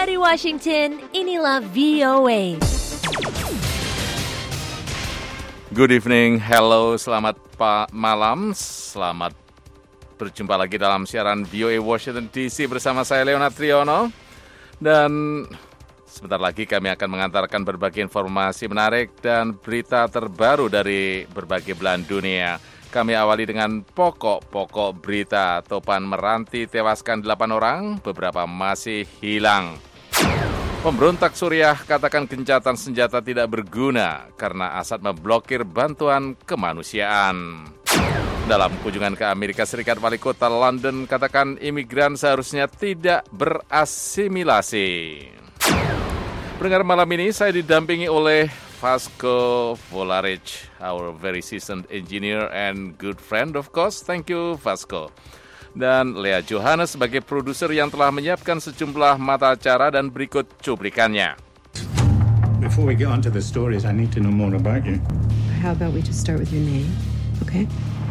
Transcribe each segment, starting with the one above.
Dari Washington, inilah VOA. Good evening, hello, selamat malam, selamat berjumpa lagi dalam siaran VOA Washington DC bersama saya Leonard Triono. Dan sebentar lagi kami akan mengantarkan berbagai informasi menarik dan berita terbaru dari berbagai belahan dunia. Kami awali dengan pokok-pokok berita. Topan Meranti tewaskan 8 orang, beberapa masih hilang. Pemberontak Suriah katakan gencatan senjata tidak berguna karena Assad memblokir bantuan kemanusiaan. Dalam kunjungan ke Amerika Serikat, wali kota London katakan imigran seharusnya tidak berasimilasi. Pendengar malam ini saya didampingi oleh Vasco Volaric, our very seasoned engineer and good friend of course. Thank you Vasco. Dan Lea Johannes sebagai produser yang telah menyiapkan sejumlah mata acara dan berikut cuplikannya. Before we get on to the stories, I need to know more about you. How about we just start with your name, okay?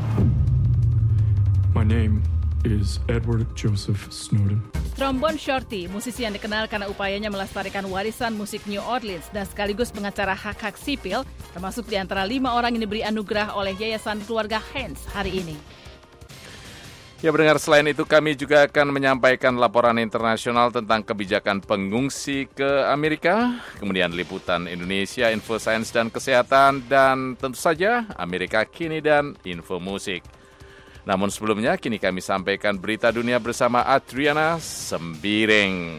My name is Edward Joseph Snowden. Trombone Shorty, musisi yang dikenal karena upayanya melestarikan warisan musik New Orleans dan sekaligus pengacara hak-hak sipil, termasuk di antara 5 orang yang diberi anugerah oleh Yayasan Keluarga Hans hari ini. Ya pendengar, selain itu kami juga akan menyampaikan laporan internasional tentang kebijakan pengungsi ke Amerika, kemudian liputan Indonesia, info sains dan kesehatan, dan tentu saja Amerika Kini dan info musik. Namun sebelumnya, kini kami sampaikan berita dunia bersama Adriana Sembiring.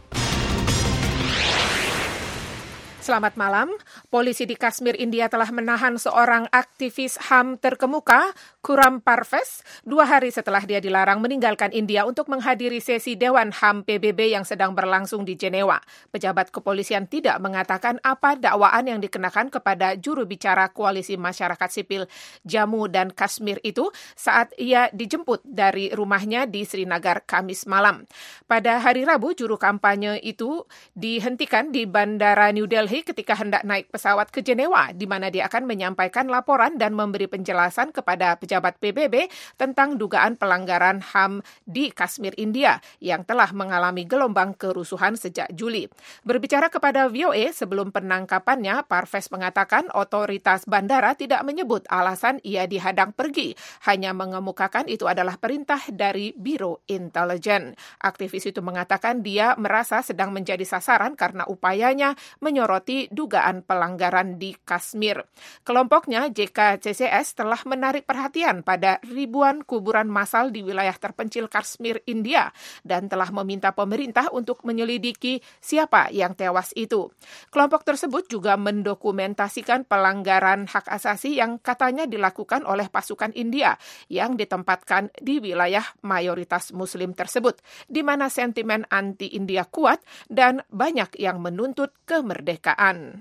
Selamat malam. Polisi di Kashmir, India telah menahan seorang aktivis HAM terkemuka, Khurram Parvez, 2 hari setelah dia dilarang meninggalkan India untuk menghadiri sesi Dewan HAM PBB yang sedang berlangsung di Jenewa. Pejabat kepolisian tidak mengatakan apa dakwaan yang dikenakan kepada juru bicara Koalisi Masyarakat Sipil Jammu dan Kashmir itu saat ia dijemput dari rumahnya di Srinagar Kamis malam. Pada hari Rabu, juru kampanye itu dihentikan di Bandara New Delhi ketika hendak naik pesawat ke Jenewa, di mana dia akan menyampaikan laporan dan memberi penjelasan kepada pejabat PBB tentang dugaan pelanggaran HAM di Kashmir, India, yang telah mengalami gelombang kerusuhan sejak Juli. Berbicara kepada VOA sebelum penangkapannya, Parvez mengatakan otoritas bandara tidak menyebut alasan ia dihadang pergi, hanya mengemukakan itu adalah perintah dari Biro Intelijen. Aktivis itu mengatakan dia merasa sedang menjadi sasaran karena upayanya menyoroti dugaan pelanggaran di Kashmir. Kelompoknya JKCCS telah menarik perhatian pada ribuan kuburan massal di wilayah terpencil Kashmir, India, dan telah meminta pemerintah untuk menyelidiki siapa yang tewas itu. Kelompok tersebut juga mendokumentasikan pelanggaran hak asasi yang katanya dilakukan oleh pasukan India yang ditempatkan di wilayah mayoritas Muslim tersebut, di mana sentimen anti-India kuat dan banyak yang menuntut kemerdekaan.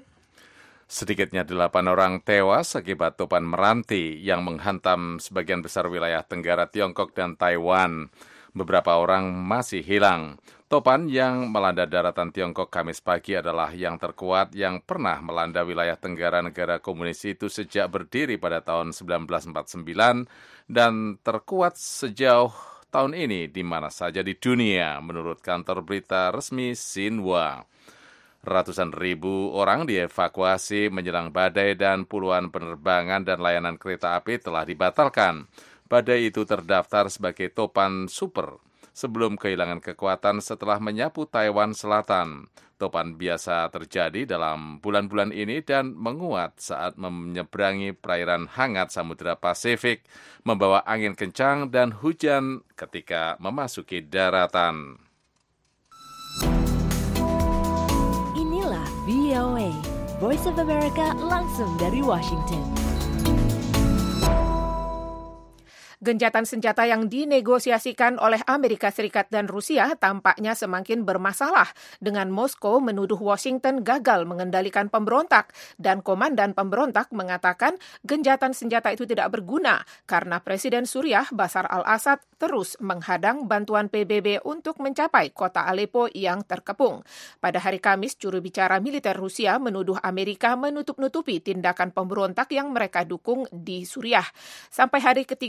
Sedikitnya 8 orang tewas akibat topan Meranti yang menghantam sebagian besar wilayah Tenggara Tiongkok dan Taiwan. Beberapa orang masih hilang. Topan yang melanda daratan Tiongkok Kamis pagi adalah yang terkuat yang pernah melanda wilayah Tenggara negara komunis itu sejak berdiri pada tahun 1949 dan terkuat sejauh tahun ini di mana saja di dunia, menurut kantor berita resmi Xinhua. Ratusan ribu orang dievakuasi menjelang badai dan puluhan penerbangan dan layanan kereta api telah dibatalkan. Badai itu terdaftar sebagai topan super sebelum kehilangan kekuatan setelah menyapu Taiwan Selatan. Topan biasa terjadi dalam bulan-bulan ini dan menguat saat menyeberangi perairan hangat Samudra Pasifik, membawa angin kencang dan hujan ketika memasuki daratan. VOA, Voice of America langsung dari Washington. Genjatan senjata yang dinegosiasikan oleh Amerika Serikat dan Rusia tampaknya semakin bermasalah dengan Moskow menuduh Washington gagal mengendalikan pemberontak dan komandan pemberontak mengatakan genjatan senjata itu tidak berguna karena Presiden Suriah Bashar al-Assad terus menghadang bantuan PBB untuk mencapai kota Aleppo yang terkepung. Pada hari Kamis, juru bicara militer Rusia menuduh Amerika menutup-nutupi tindakan pemberontak yang mereka dukung di Suriah. Sampai hari ketiga genjatan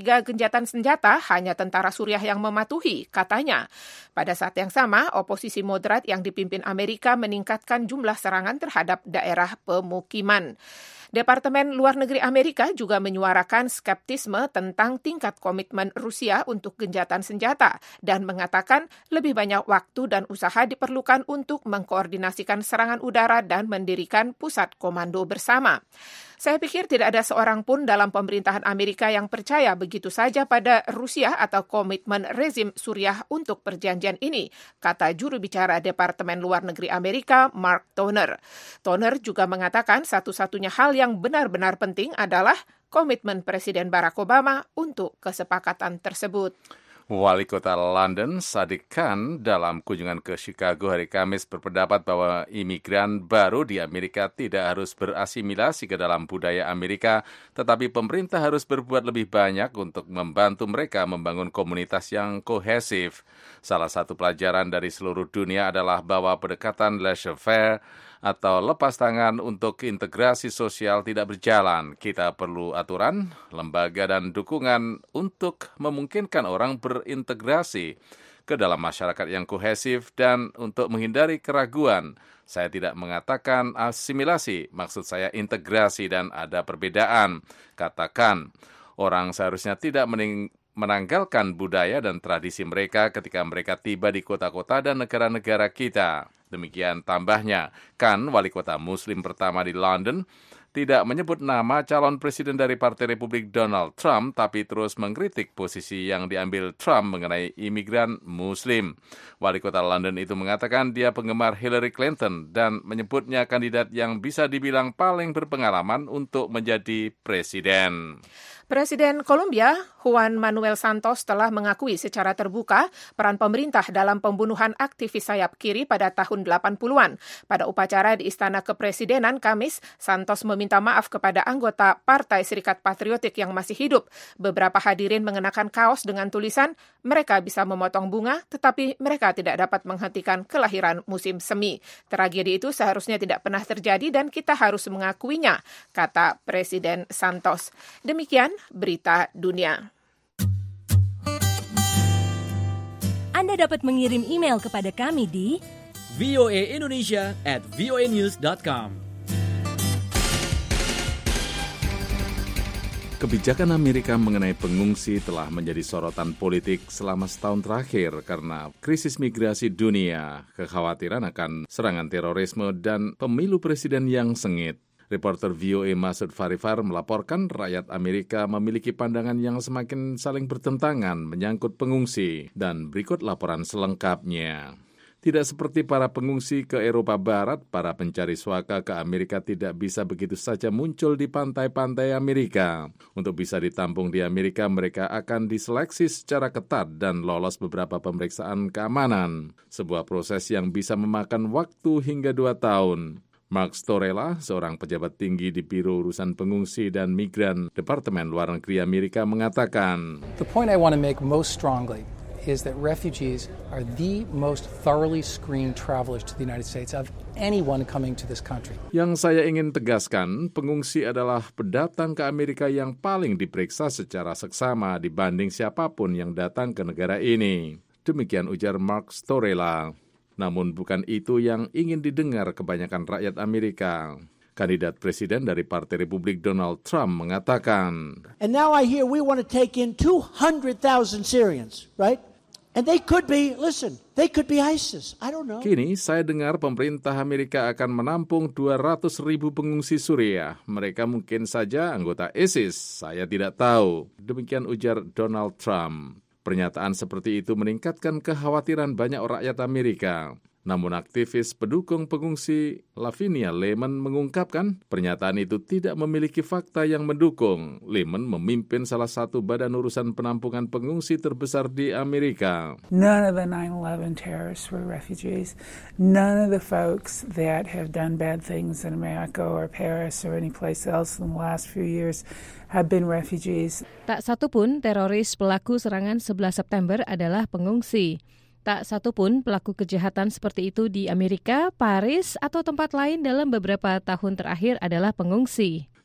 gencatan senjata hanya tentara Suriah yang mematuhi, katanya. Pada saat yang sama, oposisi moderat yang dipimpin Amerika meningkatkan jumlah serangan terhadap daerah pemukiman. Departemen Luar Negeri Amerika juga menyuarakan skeptisme tentang tingkat komitmen Rusia untuk gencatan senjata dan mengatakan lebih banyak waktu dan usaha diperlukan untuk mengkoordinasikan serangan udara dan mendirikan pusat komando bersama. Saya pikir tidak ada seorang pun dalam pemerintahan Amerika yang percaya begitu saja pada Rusia atau komitmen rezim Suriah untuk perjanjian ini, kata juru bicara Departemen Luar Negeri Amerika, Mark Toner. Toner juga mengatakan satu-satunya hal yang benar-benar penting adalah komitmen Presiden Barack Obama untuk kesepakatan tersebut. Wali Kota London, Sadiq Khan, dalam kunjungan ke Chicago hari Kamis berpendapat bahwa imigran baru di Amerika tidak harus berasimilasi ke dalam budaya Amerika, tetapi pemerintah harus berbuat lebih banyak untuk membantu mereka membangun komunitas yang kohesif. Salah satu pelajaran dari seluruh dunia adalah bahwa pendekatan laissez-faire atau lepas tangan untuk integrasi sosial tidak berjalan. Kita perlu aturan, lembaga, dan dukungan untuk memungkinkan orang berintegrasi ke dalam masyarakat yang kohesif dan untuk menghindari keraguan. Saya tidak mengatakan asimilasi, maksud saya integrasi dan ada perbedaan. Katakan, orang seharusnya tidak menanggalkan budaya dan tradisi mereka ketika mereka tiba di kota-kota dan negara-negara kita. Demikian tambahnya, Khan, wali kota Muslim pertama di London, tidak menyebut nama calon presiden dari Partai Republik Donald Trump, tapi terus mengkritik posisi yang diambil Trump mengenai imigran Muslim. Wali kota London itu mengatakan dia penggemar Hillary Clinton dan menyebutnya kandidat yang bisa dibilang paling berpengalaman untuk menjadi presiden. Presiden Kolombia, Juan Manuel Santos, telah mengakui secara terbuka peran pemerintah dalam pembunuhan aktivis sayap kiri pada tahun 80-an. Pada upacara di Istana Kepresidenan Kamis, Santos meminta maaf kepada anggota Partai Serikat Patriotik yang masih hidup. Beberapa hadirin mengenakan kaos dengan tulisan, mereka bisa memotong bunga, tetapi mereka tidak dapat menghentikan kelahiran musim semi. Tragedi itu seharusnya tidak pernah terjadi dan kita harus mengakuinya, kata Presiden Santos. Demikian berita dunia. Anda dapat mengirim email kepada kami di voaindonesia@voanews.com. Kebijakan Amerika mengenai pengungsi telah menjadi sorotan politik selama setahun terakhir karena krisis migrasi dunia, kekhawatiran akan serangan terorisme, dan pemilu presiden yang sengit. Reporter VOA Masud Farifar melaporkan rakyat Amerika memiliki pandangan yang semakin saling bertentangan menyangkut pengungsi, dan berikut laporan selengkapnya. Tidak seperti para pengungsi ke Eropa Barat, para pencari suaka ke Amerika tidak bisa begitu saja muncul di pantai-pantai Amerika. Untuk bisa ditampung di Amerika, mereka akan diseleksi secara ketat dan lolos beberapa pemeriksaan keamanan. Sebuah proses yang bisa memakan waktu hingga 2 tahun. Mark Storella, seorang pejabat tinggi di Biro Urusan Pengungsi dan Migran Departemen Luar Negeri Amerika, mengatakan, The point I want to make most strongly is that refugees are the most thoroughly screened travelers to the United States of anyone coming to this country. Yang saya ingin tegaskan, pengungsi adalah pendatang ke Amerika yang paling diperiksa secara seksama dibanding siapapun yang datang ke negara ini. Demikian ujar Mark Storella. Namun bukan itu yang ingin didengar kebanyakan rakyat Amerika. Kandidat presiden dari Partai Republik Donald Trump mengatakan, And now I hear we want to take in 200,000 Syrians, right? And they could be, listen, they could be ISIS. I don't know. Kini saya dengar pemerintah Amerika akan menampung 200.000 pengungsi Suriah. Mereka mungkin saja anggota ISIS. Saya tidak tahu. Demikian ujar Donald Trump. Pernyataan seperti itu meningkatkan kekhawatiran banyak rakyat Amerika. Namun aktivis pendukung pengungsi Lavinia Lehman mengungkapkan pernyataan itu tidak memiliki fakta yang mendukung. Lehman memimpin salah satu badan urusan penampungan pengungsi terbesar di Amerika. None of the 9/11 terrorists were refugees. None of the folks that have done bad things in America or Paris or any place else in the last few years have been refugees. Tak satu pun teroris pelaku serangan 11 September adalah pengungsi. Tak satu pun pelaku kejahatan seperti itu di Amerika, Paris, atau tempat lain dalam beberapa tahun terakhir adalah pengungsi.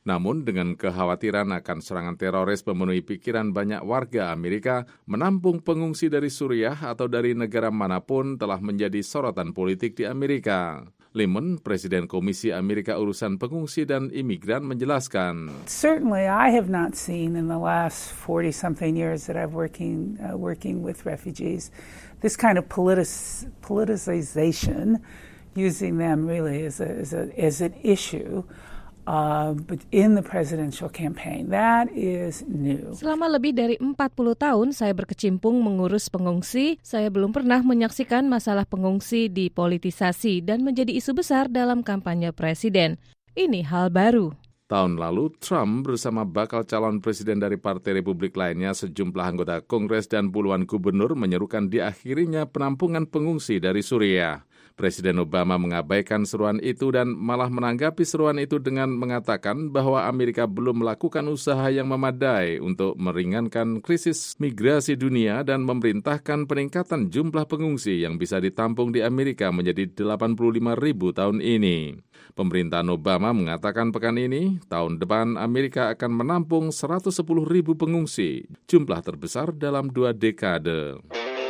Namun dengan kekhawatiran akan serangan teroris memenuhi pikiran banyak warga Amerika, menampung pengungsi dari Suriah atau dari negara manapun telah menjadi sorotan politik di Amerika. Lemon, Presiden Komisi Amerika Urusan Pengungsi dan Imigran, menjelaskan. Certainly, I have not seen in the last 40-something years that I've working with refugees this kind of politicization, using them really as an issue. But in the presidential campaign, that is new. Selama lebih dari 40 tahun saya berkecimpung mengurus pengungsi, saya belum pernah menyaksikan masalah pengungsi dipolitisasi dan menjadi isu besar dalam kampanye presiden. Ini hal baru. Tahun lalu, Trump bersama bakal calon presiden dari Partai Republik lainnya, sejumlah anggota Kongres dan puluhan gubernur menyerukan diakhirinya penampungan pengungsi dari Suriah. Presiden Obama mengabaikan seruan itu dan malah menanggapi seruan itu dengan mengatakan bahwa Amerika belum melakukan usaha yang memadai untuk meringankan krisis migrasi dunia dan memerintahkan peningkatan jumlah pengungsi yang bisa ditampung di Amerika menjadi 85.000 tahun ini. Pemerintahan Obama mengatakan pekan ini, tahun depan Amerika akan menampung 110.000 pengungsi, jumlah terbesar dalam 2 dekade.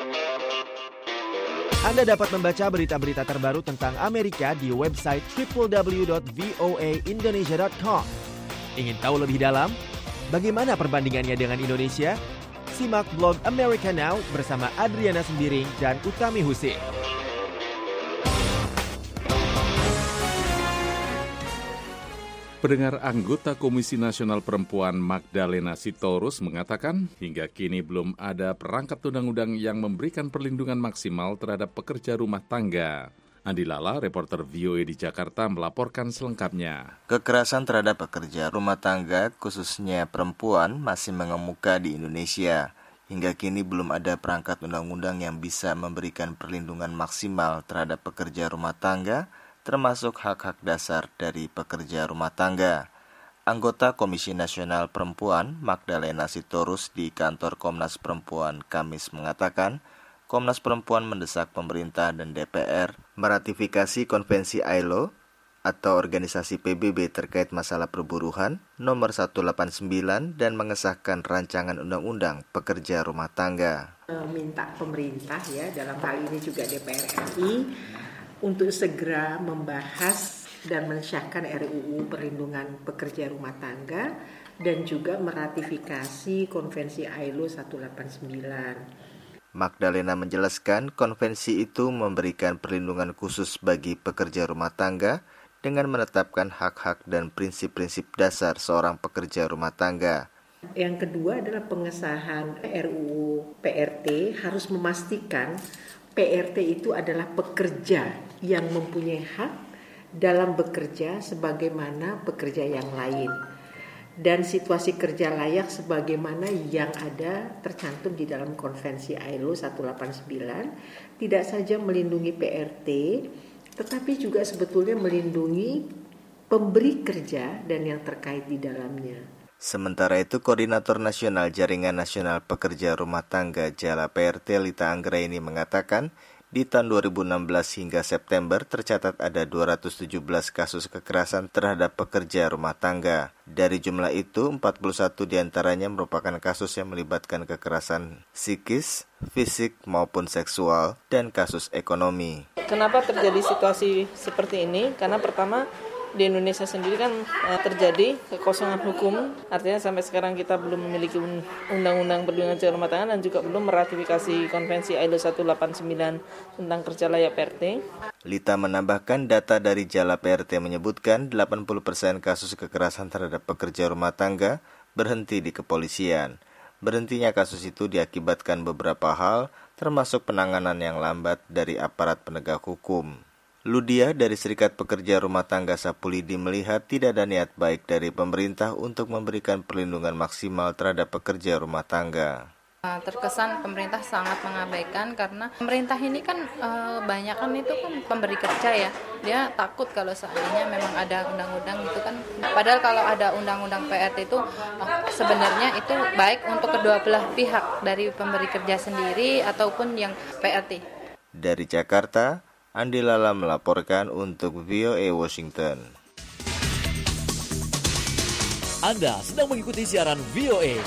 Anda dapat membaca berita-berita terbaru tentang Amerika di website www.voaindonesia.com. Ingin tahu lebih dalam? Bagaimana perbandingannya dengan Indonesia? Simak blog America Now bersama Adriana Sembiring dan Utami Husin. Pendengar, anggota Komisi Nasional Perempuan Magdalena Sitorus mengatakan hingga kini belum ada perangkat undang-undang yang memberikan perlindungan maksimal terhadap pekerja rumah tangga. Andi Lala, reporter VOA di Jakarta, melaporkan selengkapnya. Kekerasan terhadap pekerja rumah tangga, khususnya perempuan, masih mengemuka di Indonesia. Hingga kini belum ada perangkat undang-undang yang bisa memberikan perlindungan maksimal terhadap pekerja rumah tangga, termasuk hak-hak dasar dari pekerja rumah tangga. Anggota Komisi Nasional Perempuan Magdalena Sitorus di kantor Komnas Perempuan Kamis mengatakan, Komnas Perempuan mendesak pemerintah dan DPR meratifikasi Konvensi ILO atau Organisasi PBB terkait masalah perburuhan nomor 189 dan mengesahkan rancangan undang-undang pekerja rumah tangga. Minta pemerintah ya, dalam hal ini juga DPR RI, untuk segera membahas dan mensahkan RUU Perlindungan Pekerja Rumah Tangga dan juga meratifikasi Konvensi ILO 189. Magdalena menjelaskan konvensi itu memberikan perlindungan khusus bagi pekerja rumah tangga dengan menetapkan hak-hak dan prinsip-prinsip dasar seorang pekerja rumah tangga. Yang kedua adalah pengesahan RUU PRT harus memastikan PRT itu adalah pekerja yang mempunyai hak dalam bekerja sebagaimana pekerja yang lain. Dan situasi kerja layak sebagaimana yang ada tercantum di dalam Konvensi ILO 189 tidak saja melindungi PRT, tetapi juga sebetulnya melindungi pemberi kerja dan yang terkait di dalamnya. Sementara itu, Koordinator Nasional Jaringan Nasional Pekerja Rumah Tangga Jala PRT Lita Anggraini mengatakan, di tahun 2016 hingga September tercatat ada 217 kasus kekerasan terhadap pekerja rumah tangga. Dari jumlah itu, 41 diantaranya merupakan kasus yang melibatkan kekerasan psikis, fisik maupun seksual, dan kasus ekonomi. Kenapa terjadi situasi seperti ini? Karena pertama, di Indonesia sendiri kan terjadi kekosongan hukum, artinya sampai sekarang kita belum memiliki undang-undang perlindungan kerja rumah tangga dan juga belum meratifikasi Konvensi ILO 189 tentang kerja layak PRT. Lita menambahkan data dari Jala PRT menyebutkan 80% kasus kekerasan terhadap pekerja rumah tangga berhenti di kepolisian. Berhentinya kasus itu diakibatkan beberapa hal, termasuk penanganan yang lambat dari aparat penegak hukum. Ludia dari Serikat Pekerja Rumah Tangga Sapulidi melihat tidak ada niat baik dari pemerintah untuk memberikan perlindungan maksimal terhadap pekerja rumah tangga. Terkesan pemerintah sangat mengabaikan karena pemerintah ini kan banyak kan itu kan pemberi kerja ya. Dia takut kalau seandainya memang ada undang-undang itu kan. Padahal kalau ada undang-undang PRT itu sebenarnya itu baik untuk kedua belah pihak, dari pemberi kerja sendiri ataupun yang PRT. Dari Jakarta, Andi Lala melaporkan untuk VOA Washington. Anda sedang mengikuti siaran VOA.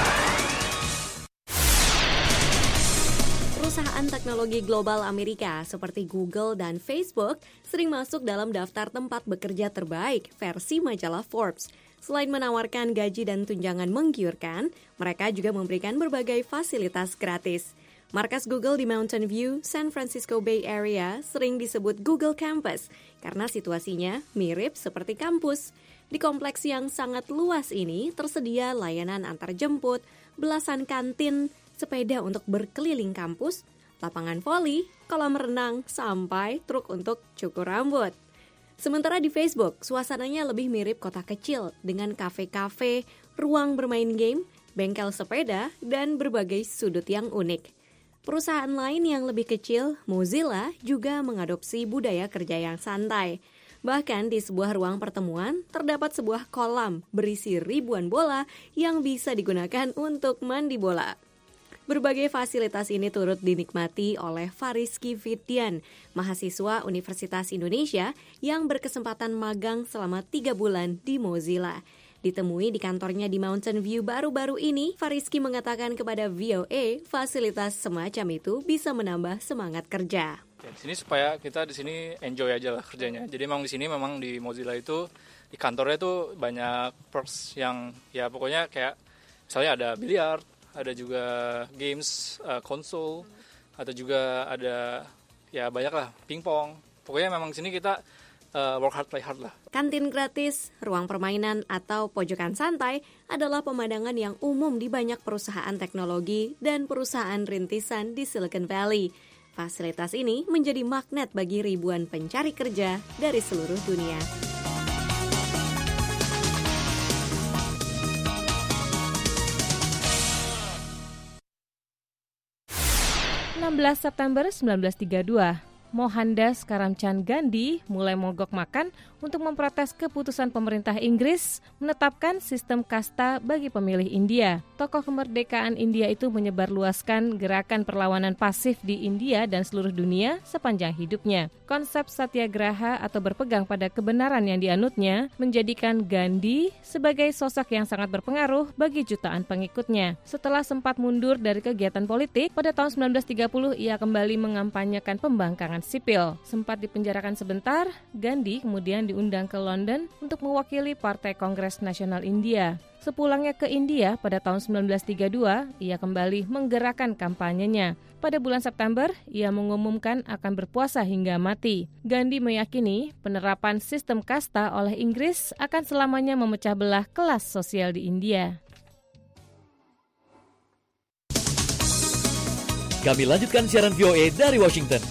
Perusahaan teknologi global Amerika seperti Google dan Facebook sering masuk dalam daftar tempat bekerja terbaik versi majalah Forbes. Selain menawarkan gaji dan tunjangan menggiurkan, mereka juga memberikan berbagai fasilitas gratis. Markas Google di Mountain View, San Francisco Bay Area sering disebut Google Campus karena situasinya mirip seperti kampus. Di kompleks yang sangat luas ini tersedia layanan antar jemput, belasan kantin, sepeda untuk berkeliling kampus, lapangan voli, kolam renang, sampai truk untuk cukur rambut. Sementara di Facebook, suasananya lebih mirip kota kecil dengan kafe-kafe, ruang bermain game, bengkel sepeda, dan berbagai sudut yang unik. Perusahaan lain yang lebih kecil, Mozilla, juga mengadopsi budaya kerja yang santai. Bahkan di sebuah ruang pertemuan, terdapat sebuah kolam berisi ribuan bola yang bisa digunakan untuk mandi bola. Berbagai fasilitas ini turut dinikmati oleh Fariski Fitian, mahasiswa Universitas Indonesia yang berkesempatan magang selama 3 bulan di Mozilla. Ditemui di kantornya di Mountain View baru-baru ini, Fariski mengatakan kepada VOA, fasilitas semacam itu bisa menambah semangat kerja. Ya, di sini supaya kita di sini enjoy aja lah kerjanya. Jadi memang di sini memang di Mozilla itu di kantornya tuh banyak perks yang ya pokoknya kayak misalnya ada biliar, ada juga games, konsol, atau juga ada ya banyak lah pingpong. Pokoknya memang di sini kita work hard, play hard lah. Kantin gratis, ruang permainan, atau pojokan santai adalah pemandangan yang umum di banyak perusahaan teknologi dan perusahaan rintisan di Silicon Valley. Fasilitas ini menjadi magnet bagi ribuan pencari kerja dari seluruh dunia. 16 September 1932, Mohandas Karamchand Gandhi mulai mogok makan untuk memprotes keputusan pemerintah Inggris menetapkan sistem kasta bagi pemilih India. Tokoh kemerdekaan India itu menyebarluaskan gerakan perlawanan pasif di India dan seluruh dunia sepanjang hidupnya. Konsep satyagraha atau berpegang pada kebenaran yang dianutnya menjadikan Gandhi sebagai sosok yang sangat berpengaruh bagi jutaan pengikutnya. Setelah sempat mundur dari kegiatan politik, pada tahun 1930 ia kembali mengampanyekan pembangkangan sipil. Sempat dipenjarakan sebentar, Gandhi kemudian diundang ke London untuk mewakili Partai Kongres Nasional India. Sepulangnya ke India pada tahun 1932, ia kembali menggerakkan kampanyenya. Pada bulan September, ia mengumumkan akan berpuasa hingga mati. Gandhi meyakini penerapan sistem kasta oleh Inggris akan selamanya memecah belah kelas sosial di India. Kami lanjutkan siaran VOA dari Washington.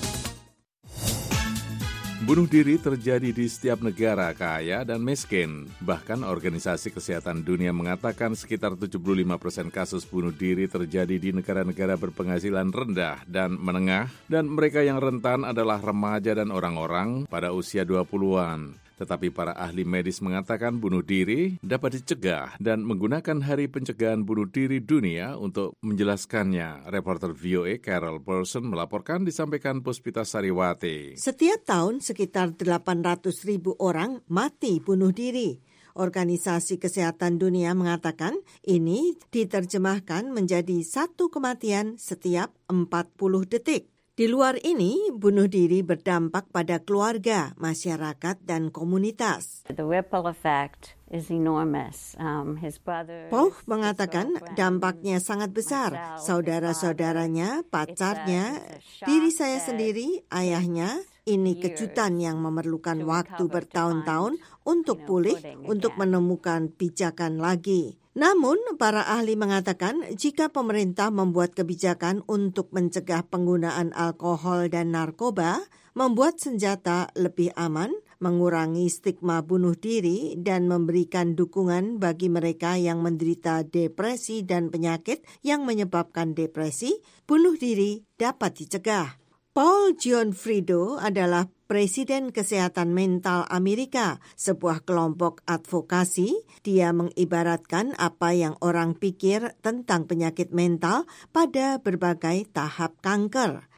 Bunuh diri terjadi di setiap negara kaya dan miskin. Bahkan Organisasi Kesehatan Dunia mengatakan sekitar 75% kasus bunuh diri terjadi di negara-negara berpenghasilan rendah dan menengah, dan mereka yang rentan adalah remaja dan orang-orang pada usia 20-an. Tetapi para ahli medis mengatakan bunuh diri dapat dicegah dan menggunakan Hari Pencegahan Bunuh Diri Dunia untuk menjelaskannya. Reporter VOA Carol Person melaporkan, disampaikan Puspita Sariwati. Setiap tahun sekitar 800.000 orang mati bunuh diri. Organisasi Kesehatan Dunia mengatakan ini diterjemahkan menjadi 1 kematian setiap 40 detik. Di luar ini, bunuh diri berdampak pada keluarga, masyarakat, dan komunitas. The ripple effect is enormous. Paul mengatakan dampaknya sangat besar. Saudara-saudaranya, pacarnya, diri saya sendiri, ayahnya, ini kejutan yang memerlukan waktu bertahun-tahun untuk pulih, untuk menemukan pijakan lagi. Namun, para ahli mengatakan jika pemerintah membuat kebijakan untuk mencegah penggunaan alkohol dan narkoba, membuat senjata lebih aman, mengurangi stigma bunuh diri, dan memberikan dukungan bagi mereka yang menderita depresi dan penyakit yang menyebabkan depresi, bunuh diri dapat dicegah. Paul Gianfrido adalah Presiden Kesehatan Mental Amerika, sebuah kelompok advokasi. Dia mengibaratkan apa yang orang pikir tentang penyakit mental pada berbagai tahap kanker.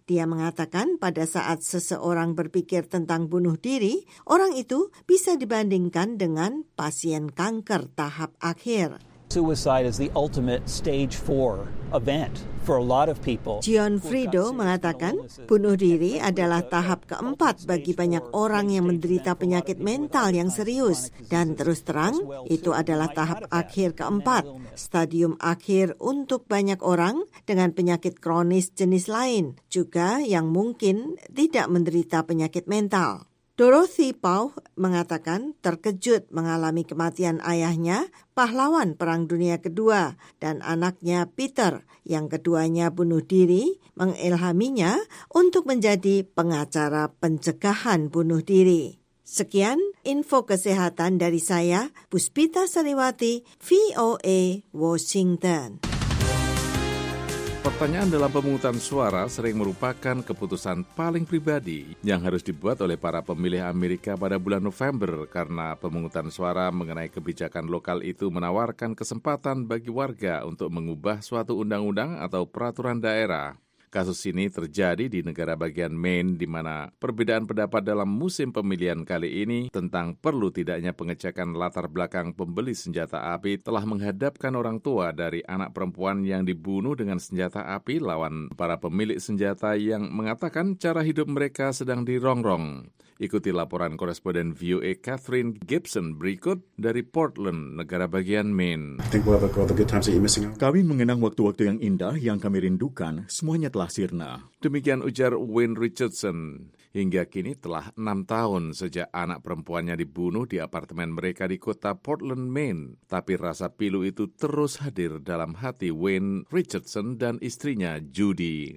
Dia mengatakan pada saat seseorang berpikir tentang bunuh diri, orang itu bisa dibandingkan dengan pasien kanker tahap akhir. Suicide is the ultimate stage 4 event for a lot of people. John Frido mengatakan bunuh diri adalah tahap keempat bagi banyak orang yang menderita penyakit mental yang serius. Dan terus terang, itu adalah tahap akhir keempat, stadium akhir untuk banyak orang dengan penyakit kronis jenis lain, juga yang mungkin tidak menderita penyakit mental. Dorothy Pauh mengatakan terkejut mengalami kematian ayahnya, pahlawan Perang Dunia Kedua, dan anaknya Peter, yang keduanya bunuh diri, mengilhaminya untuk menjadi pengacara pencegahan bunuh diri. Sekian info kesehatan dari saya, Puspita Sariwati, VOA, Washington. Pertanyaan dalam pemungutan suara sering merupakan keputusan paling pribadi yang harus dibuat oleh para pemilih Amerika pada bulan November karena pemungutan suara mengenai kebijakan lokal itu menawarkan kesempatan bagi warga untuk mengubah suatu undang-undang atau peraturan daerah. Kasus ini terjadi di negara bagian Maine di mana perbedaan pendapat dalam musim pemilihan kali ini tentang perlu tidaknya pengecekan latar belakang pembeli senjata api telah menghadapkan orang tua dari anak perempuan yang dibunuh dengan senjata api lawan para pemilik senjata yang mengatakan cara hidup mereka sedang dirongrong. Ikuti laporan koresponden VOA Catherine Gibson berikut dari Portland, negara bagian Maine. Kami mengenang waktu-waktu yang indah yang kami rindukan, semuanya telah sirna. Demikian ujar Wayne Richardson. Hingga kini telah 6 tahun sejak anak perempuannya dibunuh di apartemen mereka di kota Portland, Maine. Tapi rasa pilu itu terus hadir dalam hati Wayne Richardson dan istrinya Judy.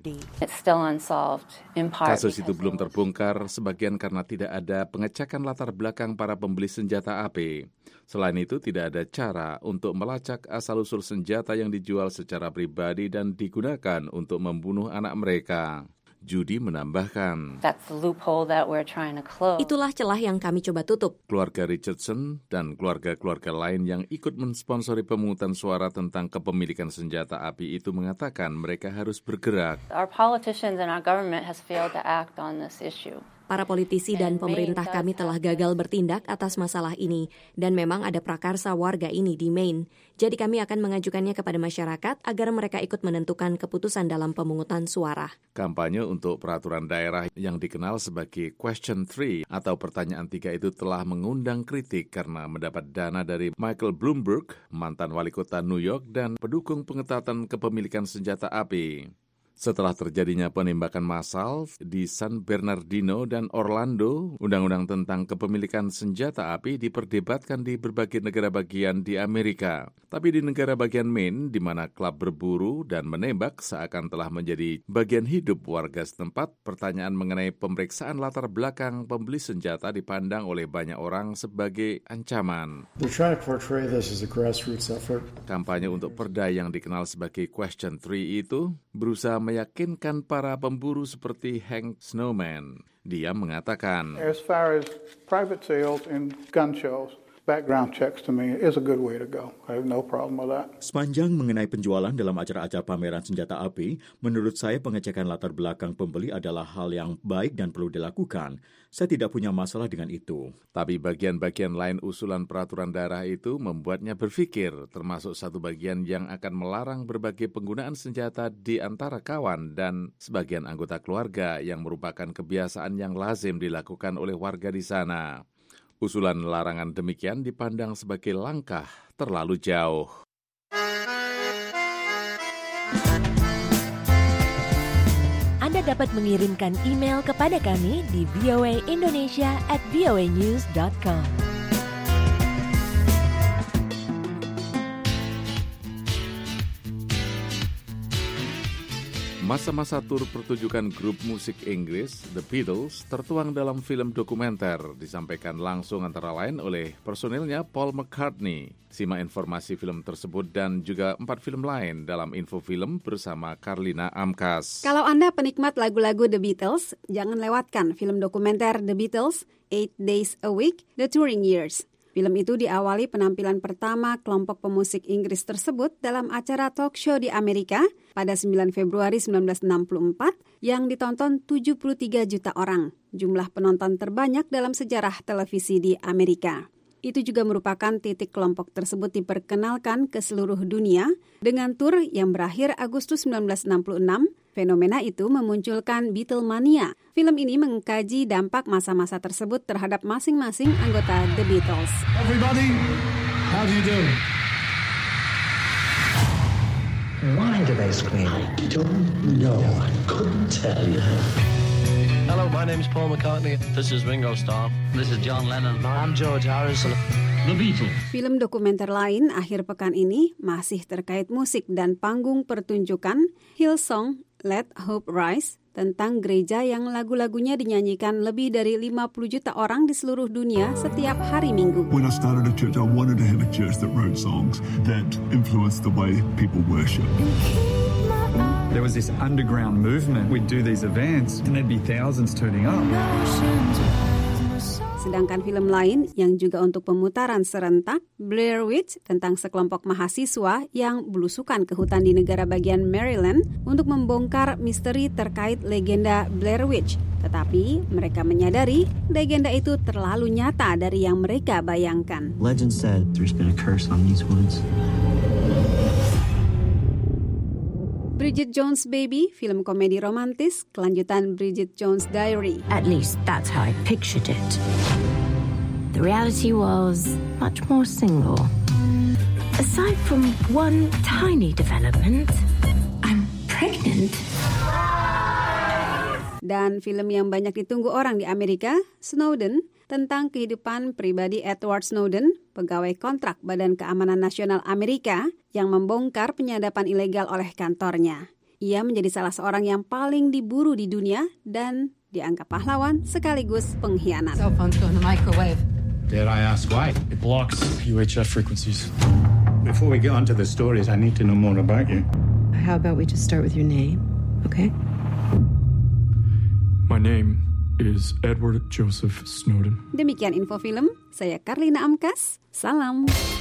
Kasus itu belum terbongkar, sebagian karena tidak ada pengecekan latar belakang para pembeli senjata api. Selain itu, tidak ada cara untuk melacak asal-usul senjata yang dijual secara pribadi dan digunakan untuk membunuh anak mereka. Judy menambahkan, itulah celah yang kami coba tutup. Keluarga Richardson dan keluarga-keluarga lain yang ikut mensponsori pemungutan suara tentang kepemilikan senjata api itu mengatakan mereka harus bergerak. Our politicians and our government has failed to act on this issue. Para politisi dan pemerintah kami telah gagal bertindak atas masalah ini, dan memang ada prakarsa warga ini di Maine. Jadi kami akan mengajukannya kepada masyarakat agar mereka ikut menentukan keputusan dalam pemungutan suara. Kampanye untuk peraturan daerah yang dikenal sebagai Question 3 atau pertanyaan 3 itu telah mengundang kritik karena mendapat dana dari Michael Bloomberg, mantan wali kota New York dan pendukung pengetatan kepemilikan senjata api. Setelah terjadinya penembakan massal di San Bernardino dan Orlando, undang-undang tentang kepemilikan senjata api diperdebatkan di berbagai negara bagian di Amerika. Tapi di negara bagian Maine, di mana klub berburu dan menembak seakan telah menjadi bagian hidup warga setempat, pertanyaan mengenai pemeriksaan latar belakang pembeli senjata dipandang oleh banyak orang sebagai ancaman. Kampanye untuk perda yang dikenal sebagai Question 3 itu berusaha meyakinkan para pemburu seperti Hank Snowman. Dia mengatakan, as far as private sales and gun shows, background checks to me is a good way to go. I have no problem with that. Sepanjang mengenai penjualan dalam acara-acara pameran senjata api, menurut saya pengecekan latar belakang pembeli adalah hal yang baik dan perlu dilakukan. Saya tidak punya masalah dengan itu. Tapi bagian-bagian lain usulan peraturan daerah itu membuatnya berpikir, termasuk satu bagian yang akan melarang berbagai penggunaan senjata di antara kawan dan sebagian anggota keluarga yang merupakan kebiasaan yang lazim dilakukan oleh warga di sana. Usulan larangan demikian dipandang sebagai langkah terlalu jauh. Anda dapat mengirimkan email kepada kami di voaindonesia@voanews.com. Masa-masa tur pertunjukan grup musik Inggris, The Beatles, tertuang dalam film dokumenter, disampaikan langsung antara lain oleh personilnya Paul McCartney. Simak informasi film tersebut dan juga 4 film lain dalam info film bersama Karlina Amkas. Kalau Anda penikmat lagu-lagu The Beatles, jangan lewatkan film dokumenter The Beatles, 8 Days a Week, The Touring Years. Film itu diawali penampilan pertama kelompok pemusik Inggris tersebut dalam acara talk show di Amerika pada 9 Februari 1964 yang ditonton 73 juta orang, jumlah penonton terbanyak dalam sejarah televisi di Amerika. Itu juga merupakan titik kelompok tersebut diperkenalkan ke seluruh dunia dengan tur yang berakhir Agustus 1966. Fenomena itu memunculkan Beatlemania. Film ini mengkaji dampak masa-masa tersebut terhadap masing-masing anggota The Beatles. Everybody, how do you do? Why do they scream? I don't know. I couldn't tell you. Hello, my name's Paul McCartney. This is Ringo Starr. This is John Lennon. I'm George Harrison. The Beatles. Film dokumenter lain akhir pekan ini masih terkait musik dan panggung pertunjukan Hillsong Let Hope Rise tentang gereja yang lagu-lagunya dinyanyikan lebih dari 50 juta orang di seluruh dunia setiap hari Minggu. When I started a church, I wanted to have a church that wrote songs that influenced the way people worship. There was this underground movement. We'd do these events and there'd be thousands turning up. Sedangkan film lain yang juga untuk pemutaran serentak, Blair Witch, tentang sekelompok mahasiswa yang belusukan ke hutan di negara bagian Maryland untuk membongkar misteri terkait legenda Blair Witch. Tetapi mereka menyadari legenda itu terlalu nyata dari yang mereka bayangkan. Legend said there's been a curse on these woods. Bridget Jones' Baby, film komedi romantis, kelanjutan Bridget Jones' Diary. At least that's how I pictured it. The reality was much more single. Aside from one tiny development, I'm pregnant. Dan film yang banyak ditunggu orang di Amerika, Snowden, tentang kehidupan pribadi Edward Snowden, pegawai kontrak Badan Keamanan Nasional Amerika yang membongkar penyadapan ilegal oleh kantornya. Ia menjadi salah seorang yang paling diburu di dunia dan dianggap pahlawan sekaligus pengkhianat. Cell phone's going to microwave. Dare I ask why? It blocks UHF frequencies. Before we get onto the stories, I need to know more about you. How about we just start with your name, okay? My name is Edward Joseph Snowden. Demikian info film, saya Karlina Amkas, salam.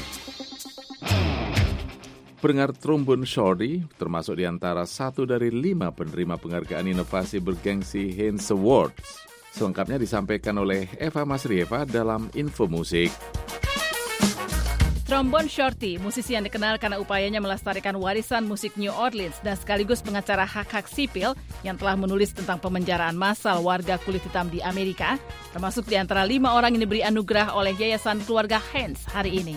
Pendengar Trombone Shorty termasuk di antara 1 dari 5 penerima penghargaan inovasi bergengsi Heinz Awards. Selengkapnya disampaikan oleh Eva Masrieva dalam Info Musik. Trombone Shorty, musisi yang dikenal karena upayanya melestarikan warisan musik New Orleans dan sekaligus pengacara hak-hak sipil yang telah menulis tentang pemenjaraan massal warga kulit hitam di Amerika, termasuk di antara 5 orang yang diberi anugerah oleh Yayasan Keluarga Heinz hari ini.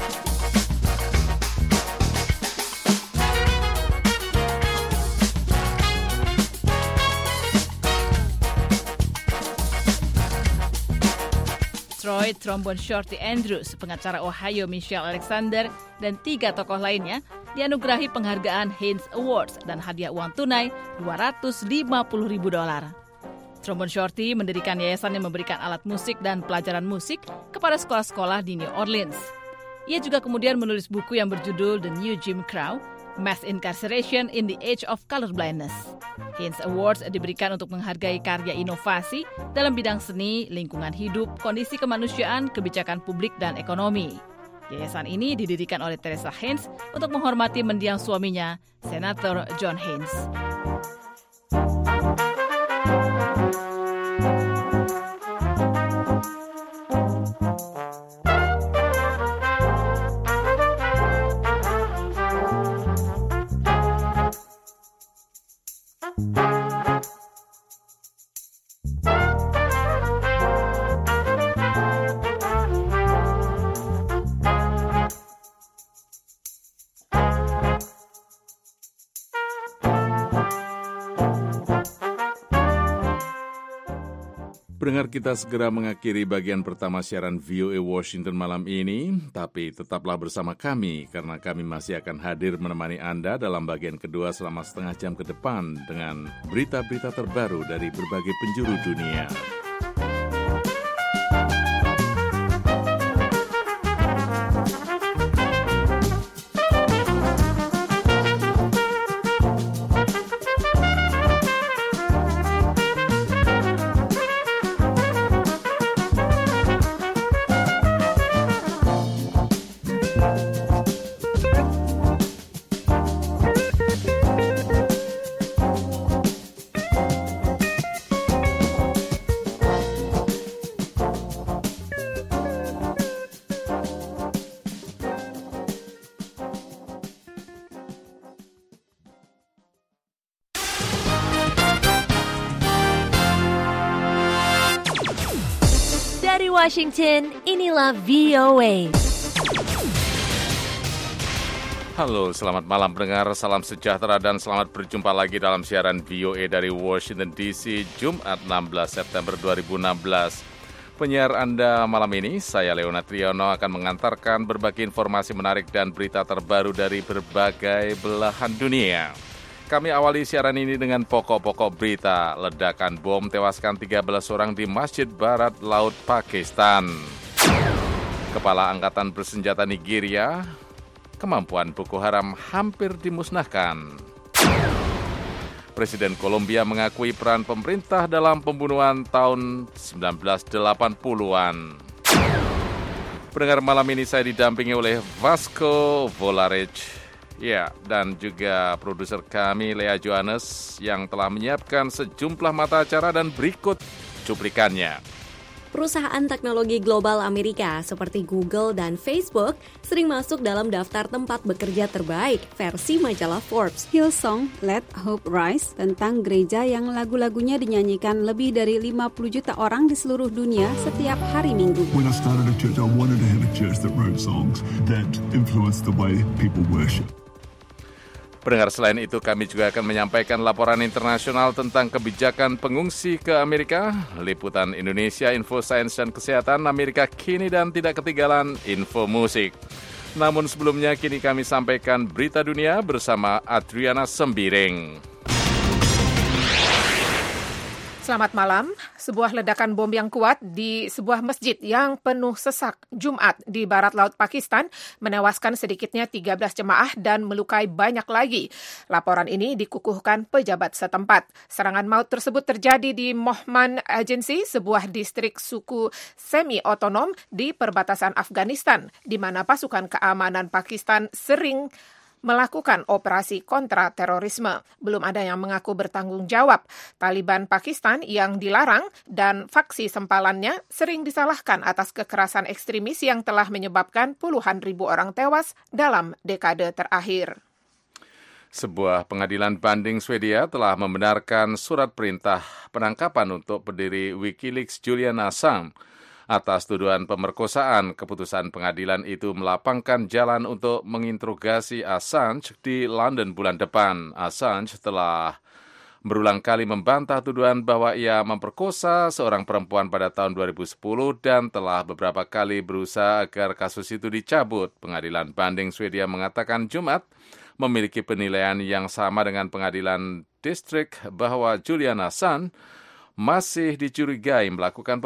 Troy Trombone Shorty Andrews, pengacara Ohio Michelle Alexander, dan 3 tokoh lainnya dianugerahi penghargaan Heinz Awards dan hadiah uang tunai $250,000. Trombone Shorty mendirikan yayasan yang memberikan alat musik dan pelajaran musik kepada sekolah-sekolah di New Orleans. Ia juga kemudian menulis buku yang berjudul The New Jim Crow, Mass Incarceration in the Age of Colorblindness. Heinz Awards diberikan untuk menghargai karya inovasi dalam bidang seni, lingkungan hidup, kondisi kemanusiaan, kebijakan publik, dan ekonomi. Yayasan ini didirikan oleh Teresa Heinz untuk menghormati mendiang suaminya, Senator John Heinz. Pendengar, kita segera mengakhiri bagian pertama siaran VOA Washington malam ini, tapi tetaplah bersama kami karena kami masih akan hadir menemani Anda dalam bagian kedua selama setengah jam ke depan dengan berita-berita terbaru dari berbagai penjuru dunia. Washington, inilah VOA. Halo, selamat malam pendengar, salam sejahtera dan selamat berjumpa lagi dalam siaran VOA dari Washington DC, Jumat 16 September 2016. Penyiar Anda malam ini, saya Leona Triono akan mengantarkan berbagai informasi menarik dan berita terbaru dari berbagai belahan dunia. Kami awali siaran ini dengan pokok-pokok berita. Ledakan bom tewaskan 13 orang di Masjid Barat Laut Pakistan. Kepala Angkatan Bersenjata Nigeria, kemampuan Boko Haram hampir dimusnahkan. Presiden Kolombia mengakui peran pemerintah dalam pembunuhan tahun 1980-an. Pendengar malam ini saya didampingi oleh Vasco Volarich. Ya, dan juga produser kami Lea Johannes yang telah menyiapkan sejumlah mata acara dan berikut cuplikannya. Perusahaan teknologi global Amerika seperti Google dan Facebook sering masuk dalam daftar tempat bekerja terbaik versi majalah Forbes. Hillsong Let Hope Rise tentang gereja yang lagu-lagunya dinyanyikan lebih dari 50 juta orang di seluruh dunia setiap hari Minggu. When I started a church, I wanted to have a church that wrote songs that influenced the way people worship. Pendengar, selain itu kami juga akan menyampaikan laporan internasional tentang kebijakan pengungsi ke Amerika, liputan Indonesia, info sains dan kesehatan Amerika kini dan tidak ketinggalan info musik. Namun sebelumnya kini kami sampaikan berita dunia bersama Adriana Sembiring. Selamat malam. Sebuah ledakan bom yang kuat di sebuah masjid yang penuh sesak Jumat di barat laut Pakistan menewaskan sedikitnya 13 jemaah dan melukai banyak lagi. Laporan ini dikukuhkan pejabat setempat. Serangan maut tersebut terjadi di Mohman Agency, sebuah distrik suku semi-otonom di perbatasan Afghanistan, di mana pasukan keamanan Pakistan sering melakukan operasi kontra terorisme. Belum ada yang mengaku bertanggung jawab. Taliban Pakistan yang dilarang dan faksi sempalannya sering disalahkan atas kekerasan ekstremis yang telah menyebabkan puluhan ribu orang tewas dalam dekade terakhir. Sebuah pengadilan banding Swedia telah membenarkan surat perintah penangkapan untuk pendiri Wikileaks Julian Assange. Atas tuduhan pemerkosaan, keputusan pengadilan itu melapangkan jalan untuk menginterogasi Assange di London bulan depan. Assange telah berulang kali membantah tuduhan bahwa ia memperkosa seorang perempuan pada tahun 2010 dan telah beberapa kali berusaha agar kasus itu dicabut. Pengadilan banding Swedia mengatakan Jumat memiliki penilaian yang sama dengan pengadilan distrik bahwa Julian Assange masih dicurigai melakukan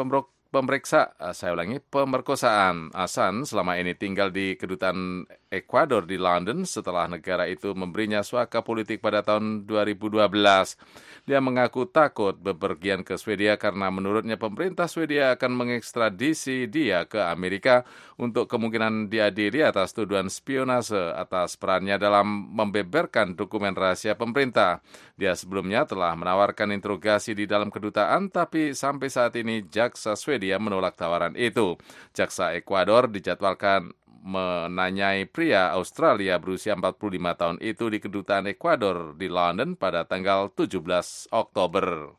pemerkosaan. Assange selama ini tinggal di kedutaan Ekuador di London setelah negara itu memberinya suaka politik pada tahun 2012. Dia mengaku takut bepergian ke Swedia karena menurutnya pemerintah Swedia akan mengekstradisi dia ke Amerika untuk kemungkinan diadili atas tuduhan spionase atas perannya dalam membeberkan dokumen rahasia pemerintah. Dia sebelumnya telah menawarkan interogasi di dalam kedutaan, tapi sampai saat ini jaksa Swedia menolak tawaran itu. Jaksa Ekuador dijadwalkan menanyai pria Australia berusia 45 tahun itu di kedutaan Ekuador di London pada tanggal 17 Oktober.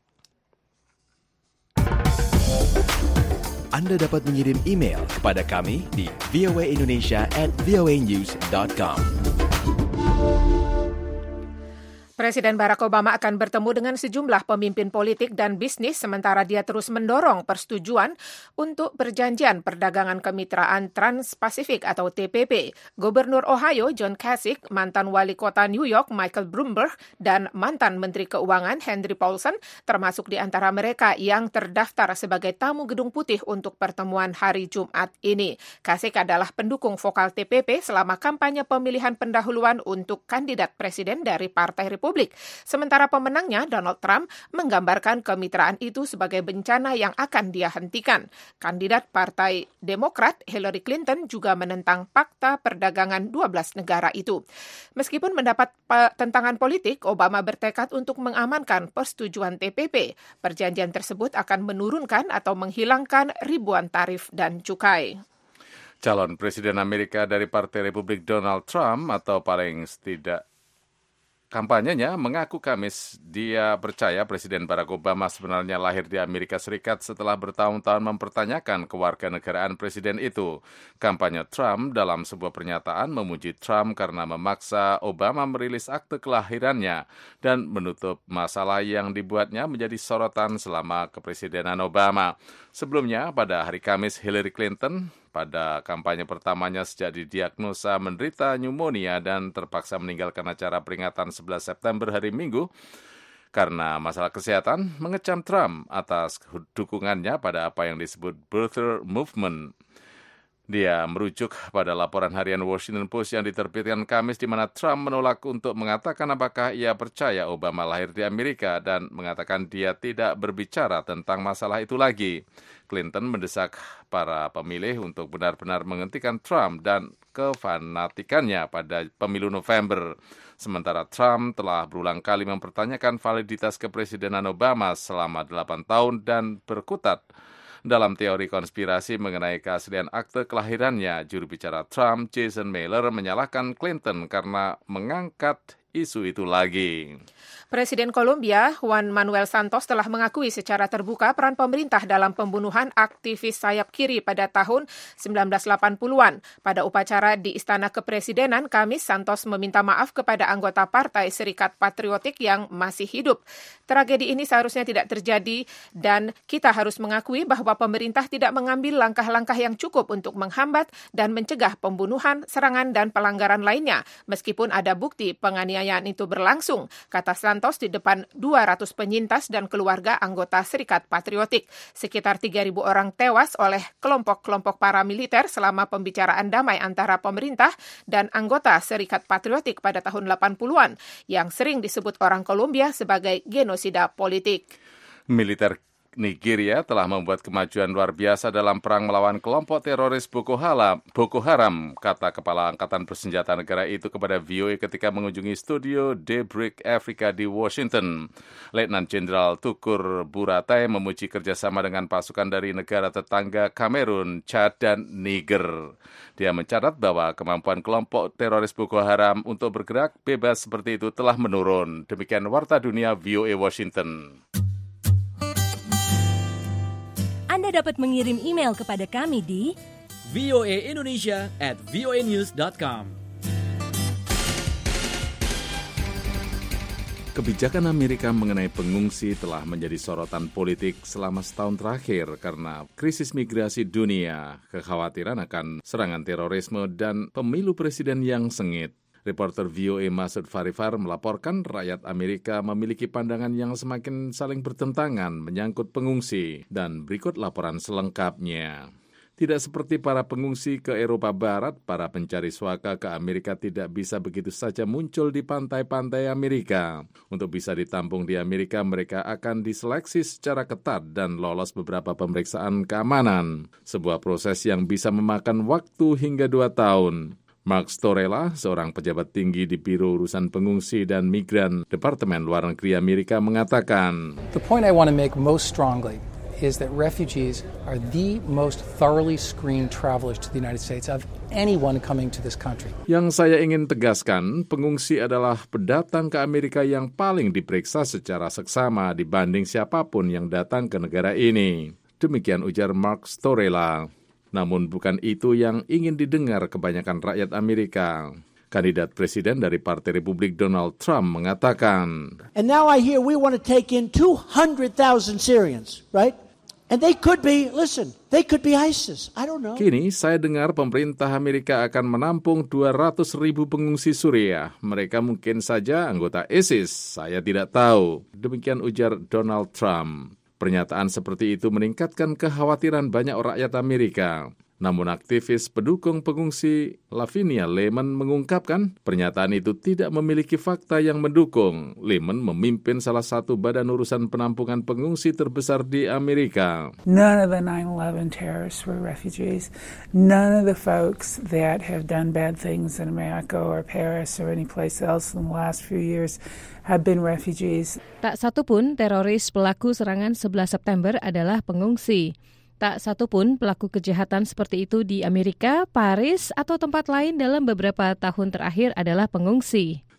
Anda dapat mengirim email kepada kami di voaindonesia@voanews.com. Presiden Barack Obama akan bertemu dengan sejumlah pemimpin politik dan bisnis sementara dia terus mendorong persetujuan untuk perjanjian perdagangan kemitraan Trans-Pasifik atau TPP. Gubernur Ohio John Kasich, mantan wali kota New York Michael Bloomberg, dan mantan Menteri Keuangan Henry Paulson termasuk di antara mereka yang terdaftar sebagai tamu Gedung Putih untuk pertemuan hari Jumat ini. Kasich adalah pendukung vokal TPP selama kampanye pemilihan pendahuluan untuk kandidat presiden dari Partai Republik. Sementara pemenangnya, Donald Trump, menggambarkan kemitraan itu sebagai bencana yang akan dia hentikan. Kandidat Partai Demokrat, Hillary Clinton, juga menentang fakta perdagangan 12 negara itu. Meskipun mendapat tentangan politik, Obama bertekad untuk mengamankan persetujuan TPP. Perjanjian tersebut akan menurunkan atau menghilangkan ribuan tarif dan cukai. Calon Presiden Amerika dari Partai Republik Donald Trump atau paling tidak kampanyenya mengaku Kamis dia percaya Presiden Barack Obama sebenarnya lahir di Amerika Serikat setelah bertahun-tahun mempertanyakan kewarganegaraan presiden itu. Kampanye Trump dalam sebuah pernyataan memuji Trump karena memaksa Obama merilis akte kelahirannya dan menutup masalah yang dibuatnya menjadi sorotan selama kepresidenan Obama. Sebelumnya, pada hari Kamis, Hillary Clinton pada kampanye pertamanya sejak didiagnosa menderita pneumonia dan terpaksa meninggalkan acara peringatan 11 September hari Minggu karena masalah kesehatan, mengecam Trump atas dukungannya pada apa yang disebut birther movement. Dia merujuk pada laporan harian Washington Post yang diterbitkan Kamis di mana Trump menolak untuk mengatakan apakah ia percaya Obama lahir di Amerika dan mengatakan dia tidak berbicara tentang masalah itu lagi. Clinton mendesak para pemilih untuk benar-benar menghentikan Trump dan kefanatikannya pada pemilu November. Sementara Trump telah berulang kali mempertanyakan validitas kepresidenan Obama selama 8 tahun dan berkutat dalam teori konspirasi mengenai keaslian akte kelahirannya. Juru bicara Trump, Jason Miller, menyalahkan Clinton karena mengangkat isu itu lagi. Presiden Kolombia, Juan Manuel Santos, telah mengakui secara terbuka peran pemerintah dalam pembunuhan aktivis sayap kiri pada tahun 1980-an. Pada upacara di Istana Kepresidenan, Kamis, Santos meminta maaf kepada anggota Partai Serikat Patriotik yang masih hidup. Tragedi ini seharusnya tidak terjadi dan kita harus mengakui bahwa pemerintah tidak mengambil langkah-langkah yang cukup untuk menghambat dan mencegah pembunuhan, serangan, dan pelanggaran lainnya, meskipun ada bukti penganiayaan itu berlangsung, kata Santos di depan 200 penyintas dan keluarga anggota Serikat Patriotik. Sekitar 3.000 orang tewas oleh kelompok-kelompok paramiliter selama pembicaraan damai antara pemerintah dan anggota Serikat Patriotik pada tahun 80-an, yang sering disebut orang Kolombia sebagai genosida politik. Militer Nigeria telah membuat kemajuan luar biasa dalam perang melawan kelompok teroris Boko Haram, kata Kepala Angkatan Bersenjata negara itu kepada VOA ketika mengunjungi studio Daybreak Africa di Washington. Letnan Jenderal Tukur Buratai memuji kerjasama dengan pasukan dari negara tetangga Kamerun, Chad, dan Niger. Dia mencatat bahwa kemampuan kelompok teroris Boko Haram untuk bergerak bebas seperti itu telah menurun. Demikian Warta Dunia VOA Washington. Anda dapat mengirim email kepada kami di voaindonesia@voanews.com. Kebijakan Amerika mengenai pengungsi telah menjadi sorotan politik selama setahun terakhir karena krisis migrasi dunia, kekhawatiran akan serangan terorisme, dan pemilu presiden yang sengit. Reporter VOA Masud Farifar melaporkan rakyat Amerika memiliki pandangan yang semakin saling bertentangan menyangkut pengungsi, dan berikut laporan selengkapnya. Tidak seperti para pengungsi ke Eropa Barat, para pencari suaka ke Amerika tidak bisa begitu saja muncul di pantai-pantai Amerika. Untuk bisa ditampung di Amerika, mereka akan diseleksi secara ketat dan lolos beberapa pemeriksaan keamanan. Sebuah proses yang bisa memakan waktu hingga 2 tahun. Mark Storella, seorang pejabat tinggi di Biro Urusan Pengungsi dan Migran Departemen Luar Negeri Amerika, mengatakan, The point I want to make most strongly is that refugees are the most thoroughly screened travelers to the United States of anyone coming to this country. Yang saya ingin tegaskan, pengungsi adalah pendatang ke Amerika yang paling diperiksa secara seksama dibanding siapapun yang datang ke negara ini. Demikian ujar Mark Storella. Namun bukan itu yang ingin didengar kebanyakan rakyat Amerika. Kandidat presiden dari Partai Republik Donald Trump mengatakan, And now I hear we want to take in 200,000 Syrians, right? And they could be, listen, they could be ISIS. I don't know. Kini saya dengar pemerintah Amerika akan menampung 200.000 pengungsi Suriah. Mereka mungkin saja anggota ISIS, saya tidak tahu. Demikian ujar Donald Trump. Pernyataan seperti itu meningkatkan kekhawatiran banyak rakyat Amerika. Namun aktivis pendukung pengungsi Lavinia Lehman mengungkapkan pernyataan itu tidak memiliki fakta yang mendukung. Lehman memimpin salah satu badan urusan penampungan pengungsi terbesar di Amerika. None of the 9/11 terrorists were refugees. None of the folks that have done bad things in America or Paris or any place else in the last few years have been refugees. Tak satu pun teroris pelaku serangan 11 September adalah pengungsi. Tak satu pun pelaku kejahatan seperti itu di Amerika, Paris, atau tempat lain dalam beberapa tahun terakhir adalah pengungsi.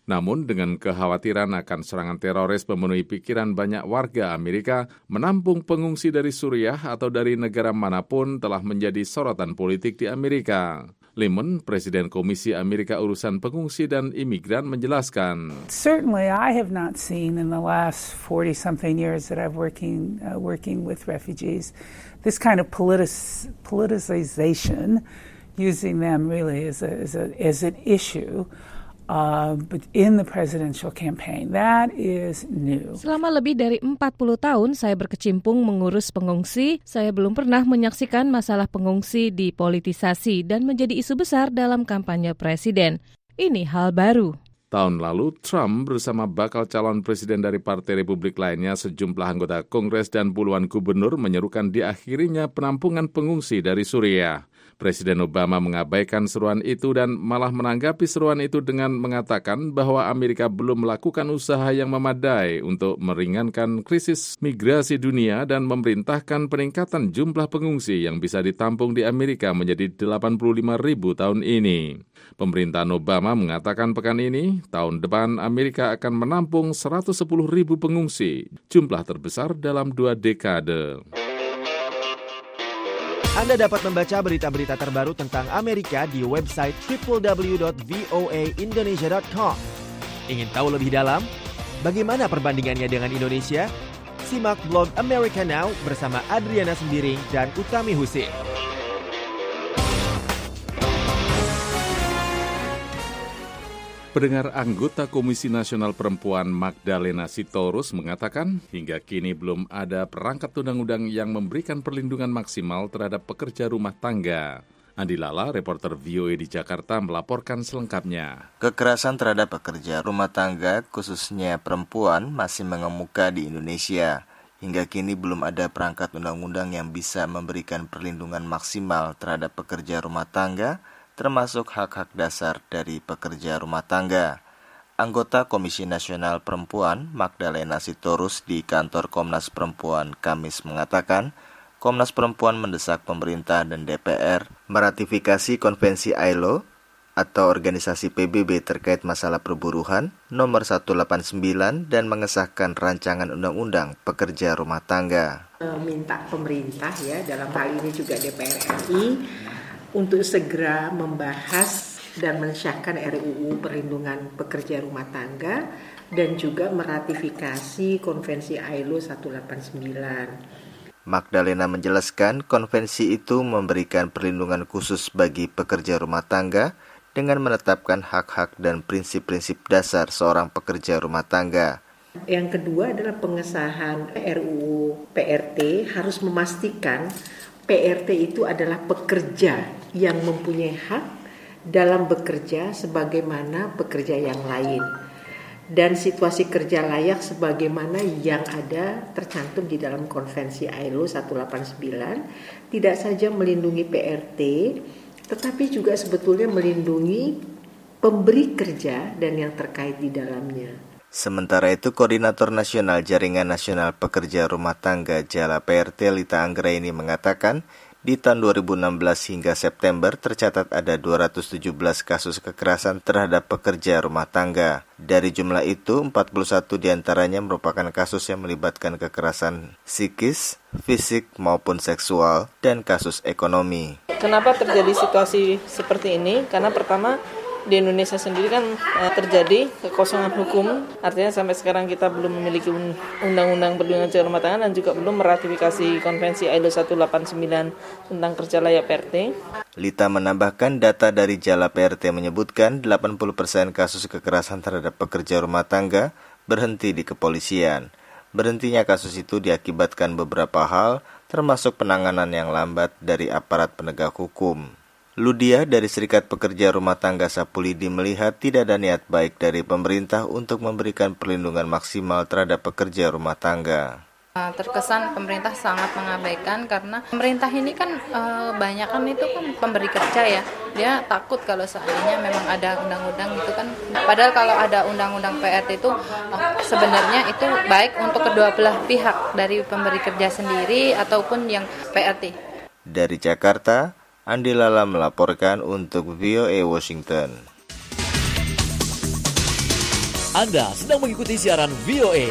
Namun dengan kekhawatiran akan serangan teroris memenuhi pikiran banyak warga Amerika, menampung pengungsi dari Suriah atau dari negara manapun telah menjadi sorotan politik di Amerika. Lemon, Presiden Komisi Amerika Urusan Pengungsi dan Imigran, menjelaskan. Certainly, I have not seen in the last 40-something years that I've working with refugees this kind of politicization, using them really as an issue. But in the presidential campaign, that is new. Selama lebih dari 40 tahun saya berkecimpung mengurus pengungsi, saya belum pernah menyaksikan masalah pengungsi dipolitisasi dan menjadi isu besar dalam kampanye presiden. Ini hal baru. Tahun lalu, Trump bersama bakal calon presiden dari Partai Republik lainnya, sejumlah anggota Kongres dan puluhan gubernur menyerukan diakhirinya penampungan pengungsi dari Suriah. Presiden Obama mengabaikan seruan itu dan malah menanggapi seruan itu dengan mengatakan bahwa Amerika belum melakukan usaha yang memadai untuk meringankan krisis migrasi dunia dan memerintahkan peningkatan jumlah pengungsi yang bisa ditampung di Amerika menjadi 85.000 tahun ini. Pemerintahan Obama mengatakan pekan ini, tahun depan Amerika akan menampung 110.000 pengungsi, jumlah terbesar dalam 2 dekade. Anda dapat membaca berita-berita terbaru tentang Amerika di website www.voaindonesia.com. Ingin tahu lebih dalam? Bagaimana perbandingannya dengan Indonesia? Simak blog America Now bersama Adriana Sembiring dan Utami Husin. Pendengar, anggota Komisi Nasional Perempuan Magdalena Sitorus mengatakan hingga kini belum ada perangkat undang-undang yang memberikan perlindungan maksimal terhadap pekerja rumah tangga. Andi Lala, reporter VOA di Jakarta, melaporkan selengkapnya. Kekerasan terhadap pekerja rumah tangga, khususnya perempuan, masih mengemuka di Indonesia. Hingga kini belum ada perangkat undang-undang yang bisa memberikan perlindungan maksimal terhadap pekerja rumah tangga, termasuk hak-hak dasar dari pekerja rumah tangga. Anggota Komisi Nasional Perempuan Magdalena Sitorus di kantor Komnas Perempuan Kamis mengatakan, Komnas Perempuan mendesak pemerintah dan DPR meratifikasi Konvensi ILO atau Organisasi PBB terkait masalah perburuhan nomor 189 dan mengesahkan rancangan undang-undang pekerja rumah tangga. Minta pemerintah ya, dalam hal ini juga DPR RI, untuk segera membahas dan mensahkan RUU Perlindungan Pekerja Rumah Tangga dan juga meratifikasi Konvensi ILO 189. Magdalena menjelaskan konvensi itu memberikan perlindungan khusus bagi pekerja rumah tangga dengan menetapkan hak-hak dan prinsip-prinsip dasar seorang pekerja rumah tangga. Yang kedua adalah pengesahan RUU PRT harus memastikan PRT itu adalah pekerja yang mempunyai hak dalam bekerja sebagaimana pekerja yang lain. Dan situasi kerja layak sebagaimana yang ada tercantum di dalam Konvensi ILO 189 tidak saja melindungi PRT, tetapi juga sebetulnya melindungi pemberi kerja dan yang terkait di dalamnya. Sementara itu, Koordinator Nasional Jaringan Nasional Pekerja Rumah Tangga Jala PRT Lita Anggraini mengatakan, di tahun 2016 hingga September tercatat ada 217 kasus kekerasan terhadap pekerja rumah tangga. Dari jumlah itu, 41 diantaranya merupakan kasus yang melibatkan kekerasan psikis, fisik maupun seksual, dan kasus ekonomi. Kenapa terjadi situasi seperti ini? Karena pertama, di Indonesia sendiri kan terjadi kekosongan hukum, artinya sampai sekarang kita belum memiliki undang-undang perlindungan kerja rumah tangga dan juga belum meratifikasi Konvensi ILO 189 tentang kerja layak PRT. Lita menambahkan data dari Jala PRT menyebutkan 80% kasus kekerasan terhadap pekerja rumah tangga berhenti di kepolisian. Berhentinya kasus itu diakibatkan beberapa hal, termasuk penanganan yang lambat dari aparat penegak hukum. Ludia dari Serikat Pekerja Rumah Tangga Sapulidi melihat tidak ada niat baik dari pemerintah untuk memberikan perlindungan maksimal terhadap pekerja rumah tangga. Terkesan pemerintah sangat mengabaikan karena pemerintah ini kan banyak kan itu kan pemberi kerja ya. Dia takut kalau seandainya memang ada undang-undang itu kan. Padahal kalau ada undang-undang PRT itu sebenarnya itu baik untuk kedua belah pihak, dari pemberi kerja sendiri ataupun yang PRT. Dari Jakarta, Andi Lala melaporkan untuk VOA Washington. Anda sedang mengikuti siaran VOA.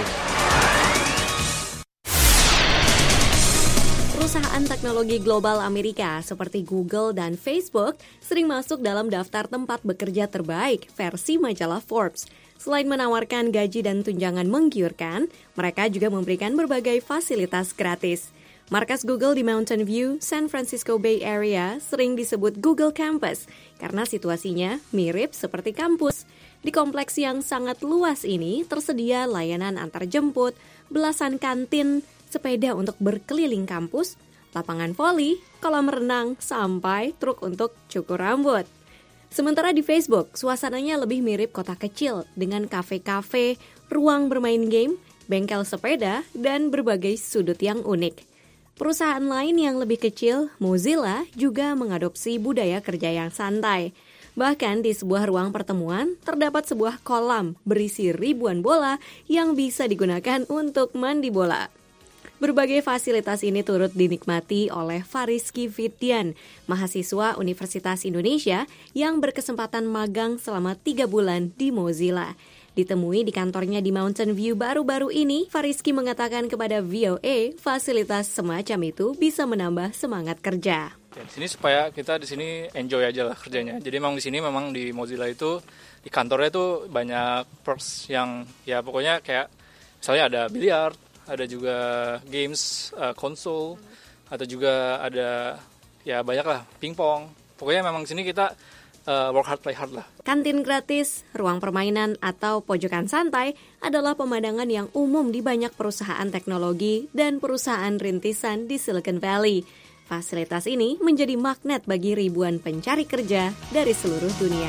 Perusahaan teknologi global Amerika seperti Google dan Facebook sering masuk dalam daftar tempat bekerja terbaik versi majalah Forbes. Selain menawarkan gaji dan tunjangan menggiurkan, mereka juga memberikan berbagai fasilitas gratis. Markas Google di Mountain View, San Francisco Bay Area sering disebut Google Campus karena situasinya mirip seperti kampus. Di kompleks yang sangat luas ini tersedia layanan antarjemput, belasan kantin, sepeda untuk berkeliling kampus, lapangan voli, kolam renang, sampai truk untuk cukur rambut. Sementara di Facebook, suasananya lebih mirip kota kecil dengan kafe-kafe, ruang bermain game, bengkel sepeda, dan berbagai sudut yang unik. Perusahaan lain yang lebih kecil, Mozilla, juga mengadopsi budaya kerja yang santai. Bahkan di sebuah ruang pertemuan, terdapat sebuah kolam berisi ribuan bola yang bisa digunakan untuk mandi bola. Berbagai fasilitas ini turut dinikmati oleh Fariski Fitian, mahasiswa Universitas Indonesia yang berkesempatan magang selama 3 bulan di Mozilla. Ditemui di kantornya di Mountain View baru-baru ini, Fariski mengatakan kepada VOA, fasilitas semacam itu bisa menambah semangat kerja. Ya, di sini supaya kita di sini enjoy aja lah kerjanya. Jadi memang di sini memang di Mozilla itu di kantornya itu banyak perks yang ya pokoknya kayak misalnya ada biliar, ada juga games, konsol, atau juga ada ya banyak lah pingpong. Pokoknya memang di sini kita work hard, play hard lah. Kantin gratis, ruang permainan, atau pojokan santai adalah pemandangan yang umum di banyak perusahaan teknologi dan perusahaan rintisan di Silicon Valley. Fasilitas ini menjadi magnet bagi ribuan pencari kerja dari seluruh dunia.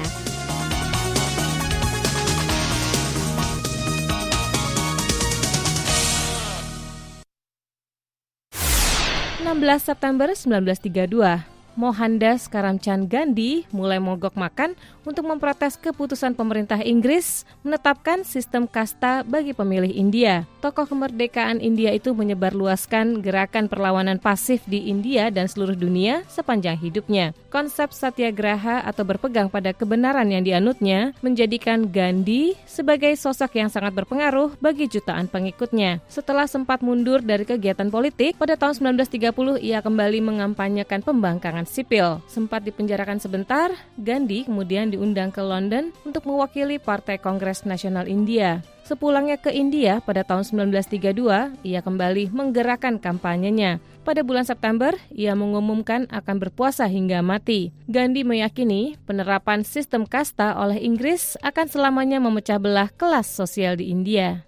16 September 1932, Mohandas Karamchand Gandhi mulai mogok makan untuk memprotes keputusan pemerintah Inggris menetapkan sistem kasta bagi pemilih India. Tokoh kemerdekaan India itu menyebarluaskan gerakan perlawanan pasif di India dan seluruh dunia sepanjang hidupnya. Konsep satyagraha atau berpegang pada kebenaran yang dianutnya menjadikan Gandhi sebagai sosok yang sangat berpengaruh bagi jutaan pengikutnya. Setelah sempat mundur dari kegiatan politik, pada tahun 1930 ia kembali mengampanyekan pembangkangan sipil. Sempat dipenjarakan sebentar, Gandhi kemudian diundang ke London untuk mewakili Partai Kongres Nasional India. Sepulangnya ke India pada tahun 1932, ia kembali menggerakkan kampanyenya. Pada bulan September, ia mengumumkan akan berpuasa hingga mati. Gandhi meyakini penerapan sistem kasta oleh Inggris akan selamanya memecah belah kelas sosial di India.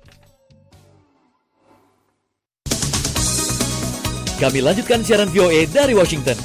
Kami lanjutkan siaran VOA dari Washington.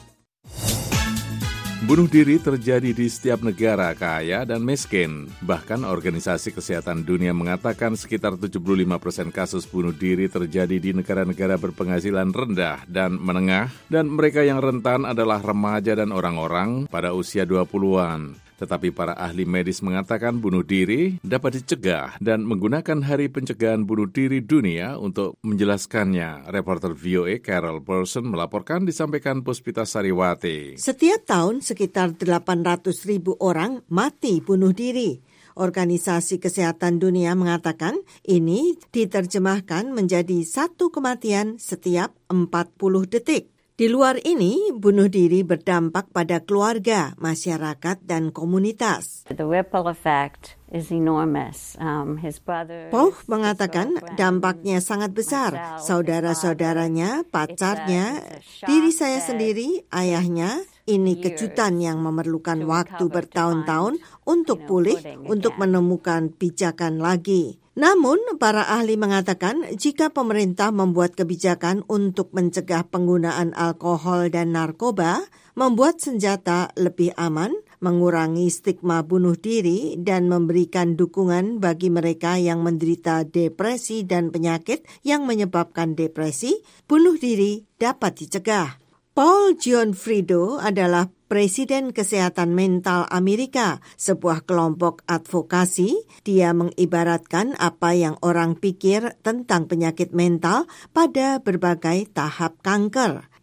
Bunuh diri terjadi di setiap negara kaya dan miskin. Bahkan Organisasi Kesehatan Dunia mengatakan sekitar 75% kasus bunuh diri terjadi di negara-negara berpenghasilan rendah dan menengah, dan mereka yang rentan adalah remaja dan orang-orang pada usia 20-an. Tetapi para ahli medis mengatakan bunuh diri dapat dicegah dan menggunakan Hari Pencegahan Bunuh Diri Dunia untuk menjelaskannya. Reporter VOA Carol Person melaporkan, disampaikan Puspita Sariwati. Setiap tahun sekitar 800.000 orang mati bunuh diri. Organisasi Kesehatan Dunia mengatakan ini diterjemahkan menjadi 1 kematian setiap 40 detik. Di luar ini, bunuh diri berdampak pada keluarga, masyarakat, dan komunitas. The ripple effect is enormous. Paul mengatakan dampaknya sangat besar. Saudara-saudaranya, pacarnya, diri saya sendiri, ayahnya, ini kejutan yang memerlukan waktu bertahun-tahun untuk pulih, untuk menemukan pijakan lagi. Namun, para ahli mengatakan jika pemerintah membuat kebijakan untuk mencegah penggunaan alkohol dan narkoba, membuat senjata lebih aman, mengurangi stigma bunuh diri, dan memberikan dukungan bagi mereka yang menderita depresi dan penyakit yang menyebabkan depresi, bunuh diri dapat dicegah. Paul Gianfrido adalah Presiden Kesehatan Mental Amerika, sebuah kelompok advokasi. Dia mengibaratkan apa yang orang pikir tentang penyakit mental pada berbagai tahap kanker.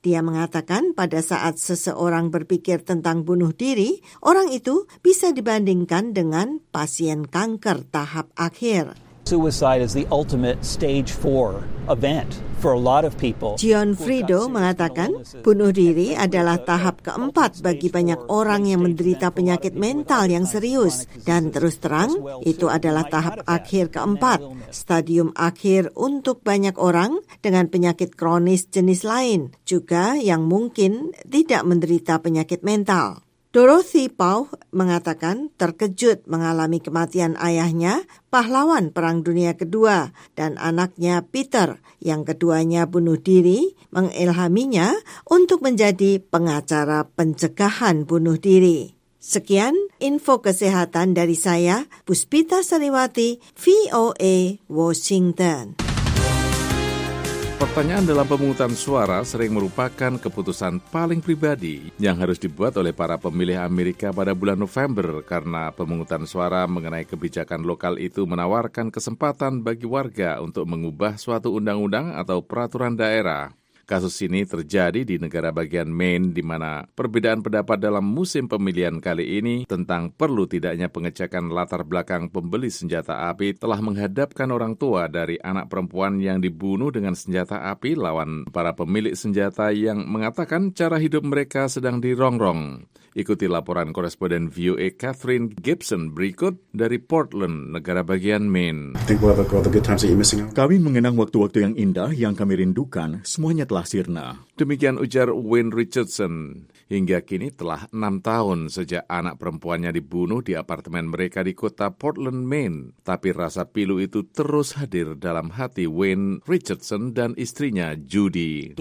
Dia mengatakan pada saat seseorang berpikir tentang bunuh diri, orang itu bisa dibandingkan dengan pasien kanker tahap akhir. Suicide is the ultimate stage 4 event for a lot of people. John Frido mengatakan bunuh diri adalah tahap keempat bagi banyak orang yang menderita penyakit mental yang serius. Dan terus terang, itu adalah tahap akhir keempat, stadium akhir untuk banyak orang dengan penyakit kronis jenis lain, juga yang mungkin tidak menderita penyakit mental. Dorothy Pauh mengatakan terkejut mengalami kematian ayahnya, pahlawan Perang Dunia Kedua, dan anaknya Peter, yang keduanya bunuh diri, mengilhaminya untuk menjadi pengacara pencegahan bunuh diri. Sekian info kesehatan dari saya, Puspita Sariwati, VOA Washington. Pertanyaan dalam pemungutan suara sering merupakan keputusan paling pribadi yang harus dibuat oleh para pemilih Amerika pada bulan November karena pemungutan suara mengenai kebijakan lokal itu menawarkan kesempatan bagi warga untuk mengubah suatu undang-undang atau peraturan daerah. Kasus ini terjadi di negara bagian Maine di mana perbedaan pendapat dalam musim pemilihan kali ini tentang perlu tidaknya pengecekan latar belakang pembeli senjata api telah menghadapkan orang tua dari anak perempuan yang dibunuh dengan senjata api lawan para pemilik senjata yang mengatakan cara hidup mereka sedang dirongrong. Ikuti laporan koresponden VOA Catherine Gibson berikut dari Portland, negara bagian Maine. Kami mengenang waktu-waktu yang indah yang kami rindukan, semuanya telah sirna. Demikian ujar Wayne Richardson. Hingga kini telah 6 tahun sejak anak perempuannya dibunuh di apartemen mereka di kota Portland, Maine. Tapi rasa pilu itu terus hadir dalam hati Wayne Richardson dan istrinya Judy.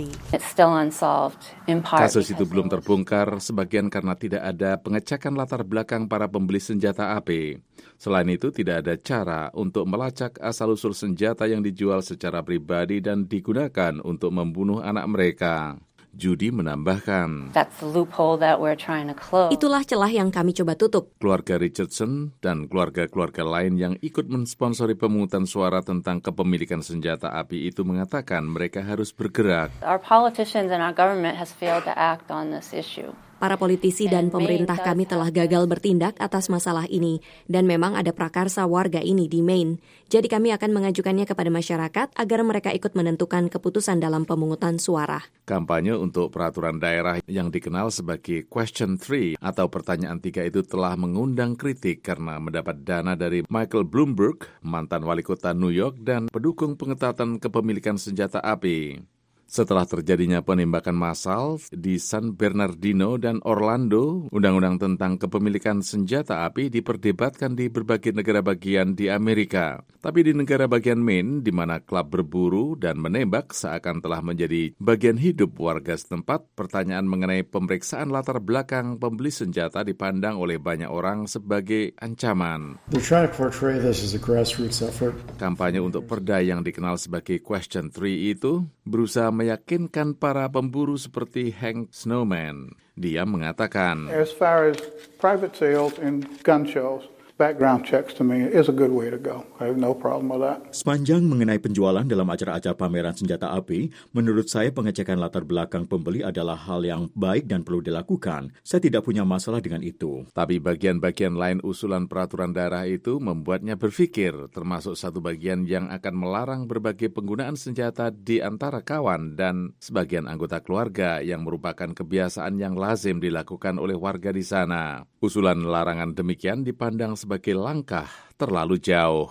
Kasus itu belum terbongkar, sebagian karena tidak ada pengecekan latar belakang para pembeli senjata api. Selain itu, tidak ada cara untuk melacak asal-usul senjata yang dijual secara pribadi dan digunakan untuk membunuh anak mereka. Judy menambahkan, itulah celah yang kami coba tutup. Keluarga Richardson dan keluarga-keluarga lain yang ikut mensponsori pemungutan suara tentang kepemilikan senjata api itu mengatakan mereka harus bergerak. Our politicians and our government has failed to act on this issue. Para politisi dan pemerintah kami telah gagal bertindak atas masalah ini, dan memang ada prakarsa warga ini di Maine. Jadi kami akan mengajukannya kepada masyarakat agar mereka ikut menentukan keputusan dalam pemungutan suara. Kampanye untuk peraturan daerah yang dikenal sebagai Question 3 atau pertanyaan 3 itu telah mengundang kritik karena mendapat dana dari Michael Bloomberg, mantan wali kota New York dan pendukung pengetatan kepemilikan senjata api. Setelah terjadinya penembakan massal di San Bernardino dan Orlando, undang-undang tentang kepemilikan senjata api diperdebatkan di berbagai negara bagian di Amerika. Tapi di negara bagian Maine, di mana klub berburu dan menembak seakan telah menjadi bagian hidup warga setempat, pertanyaan mengenai pemeriksaan latar belakang pembeli senjata dipandang oleh banyak orang sebagai ancaman. Kampanye untuk perda yang dikenal sebagai Question 3 itu berusaha meyakinkan para pemburu seperti Hank Snowman. Dia mengatakan, as far as private sales and gun shows, background checks to me is a good way to go. I have no problem with that. Sepanjang mengenai penjualan dalam acara-acara pameran senjata api, menurut saya pengecekan latar belakang pembeli adalah hal yang baik dan perlu dilakukan. Saya tidak punya masalah dengan itu. Tapi bagian-bagian lain usulan peraturan daerah itu membuatnya berpikir, termasuk satu bagian yang akan melarang berbagai penggunaan senjata di antara kawan dan sebagian anggota keluarga yang merupakan kebiasaan yang lazim dilakukan oleh warga di sana. Usulan larangan demikian dipandang sebagai langkah terlalu jauh.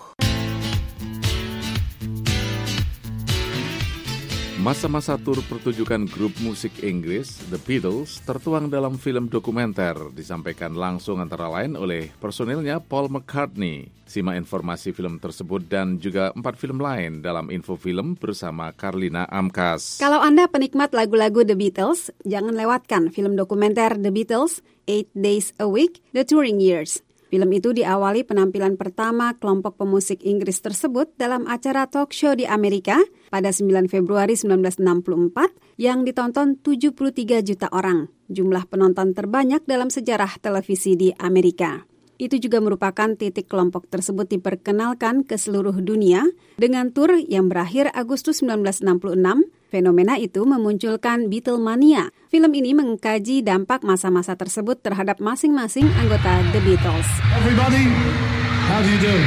Masa-masa tur pertunjukan grup musik Inggris, The Beatles, tertuang dalam film dokumenter, disampaikan langsung antara lain oleh personilnya Paul McCartney. Simak informasi film tersebut dan juga 4 film lain dalam info film bersama Karlina Amkas. Kalau Anda penikmat lagu-lagu The Beatles, jangan lewatkan film dokumenter The Beatles, 8 Days a Week, The Touring Years. Film itu diawali penampilan pertama kelompok pemusik Inggris tersebut dalam acara talk show di Amerika pada 9 Februari 1964 yang ditonton 73 juta orang, jumlah penonton terbanyak dalam sejarah televisi di Amerika. Itu juga merupakan titik kelompok tersebut diperkenalkan ke seluruh dunia dengan tur yang berakhir Agustus 1966 Fenomena itu memunculkan Beatlemania. Film ini mengkaji dampak masa-masa tersebut terhadap masing-masing anggota The Beatles. Everybody, how do you do?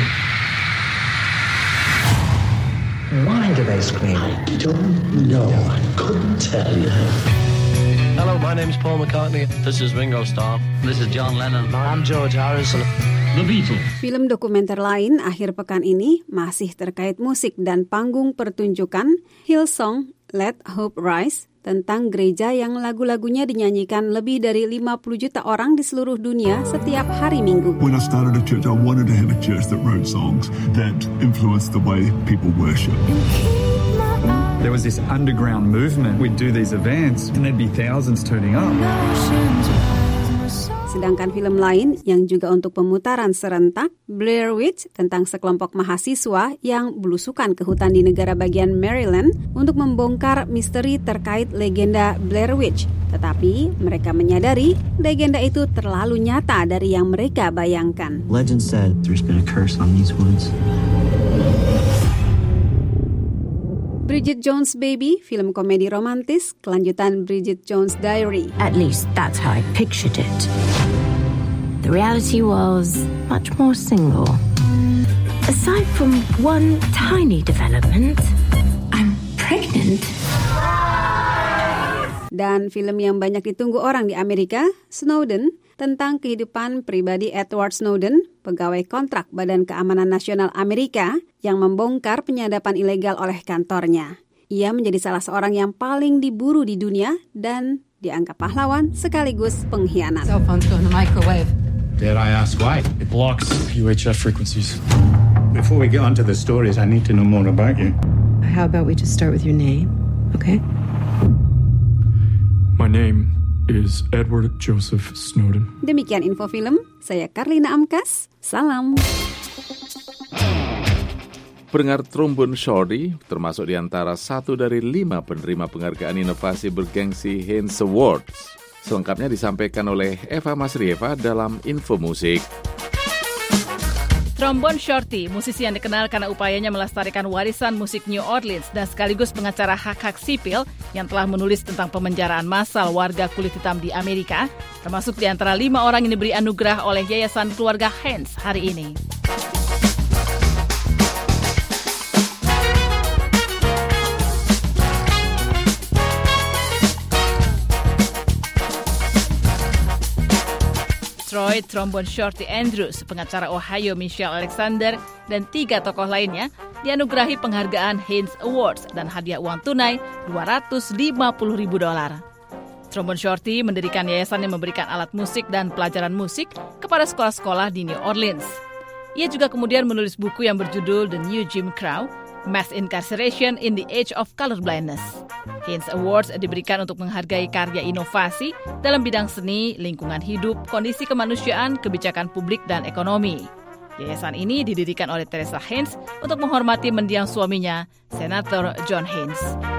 Why do they scream? I don't know. I couldn't tell you. Hello, my name's Paul McCartney. This is Ringo Starr. This is John Lennon. I'm George Harrison. The Beatles. Film dokumenter lain akhir pekan ini masih terkait musik dan panggung pertunjukan Hillsong Let Hope Rise tentang gereja yang lagu-lagunya dinyanyikan lebih dari 50 juta orang di seluruh dunia setiap hari Minggu. When I started a church, I wanted to have a church that wrote songs that influenced the way people worship. There was this underground movement. We'd do these events and there'd be thousands turning up. Sedangkan film lain yang juga untuk pemutaran serentak, Blair Witch, tentang sekelompok mahasiswa yang belusukan ke hutan di negara bagian Maryland untuk membongkar misteri terkait legenda Blair Witch. Tetapi mereka menyadari legenda itu terlalu nyata dari yang mereka bayangkan. Legend said there's been a curse on these woods. Bridget Jones' Baby, film komedi romantis, kelanjutan Bridget Jones' Diary. At least that's how I pictured it. The reality was much more single. Aside from one tiny development, I'm pregnant. Dan film yang banyak ditunggu orang di Amerika, Snowden, tentang kehidupan pribadi Edward Snowden, pegawai kontrak Badan Keamanan Nasional Amerika yang membongkar penyadapan ilegal oleh kantornya. Ia menjadi salah seorang yang paling diburu di dunia dan dianggap pahlawan sekaligus pengkhianat. Cell phone's going to microwave. Dare I ask why? It blocks UHF frequencies. Before we get on to the stories, I need to know more about you. How about we just start with your name, okay? My name is Edward Joseph Snowden. Demikian info film, saya Karlina Amkas, salam. Pendengar trombon Shorty termasuk di antara 1 dari 5 penerima penghargaan inovasi bergengsi Heinz Awards. Selengkapnya disampaikan oleh Eva Masrieva dalam Info Musik. Trombon Shorty, musisi yang dikenal karena upayanya melestarikan warisan musik New Orleans dan sekaligus pengacara hak-hak sipil yang telah menulis tentang pemenjaraan massal warga kulit hitam di Amerika, termasuk di antara 5 orang yang diberi anugerah oleh Yayasan Keluarga Heinz hari ini. Troy Trombone Shorty Andrews, pengacara Ohio Michelle Alexander, dan 3 tokoh lainnya dianugerahi penghargaan Heinz Awards dan hadiah uang tunai $250.000. Trombone Shorty mendirikan yayasan yang memberikan alat musik dan pelajaran musik kepada sekolah-sekolah di New Orleans. Ia juga kemudian menulis buku yang berjudul The New Jim Crow, Mass Incarceration in the Age of Colorblindness. Heinz Awards diberikan untuk menghargai karya inovasi dalam bidang seni, lingkungan hidup, kondisi kemanusiaan, kebijakan publik, dan ekonomi. Yayasan ini didirikan oleh Teresa Heinz untuk menghormati mendiang suaminya, Senator John Heinz.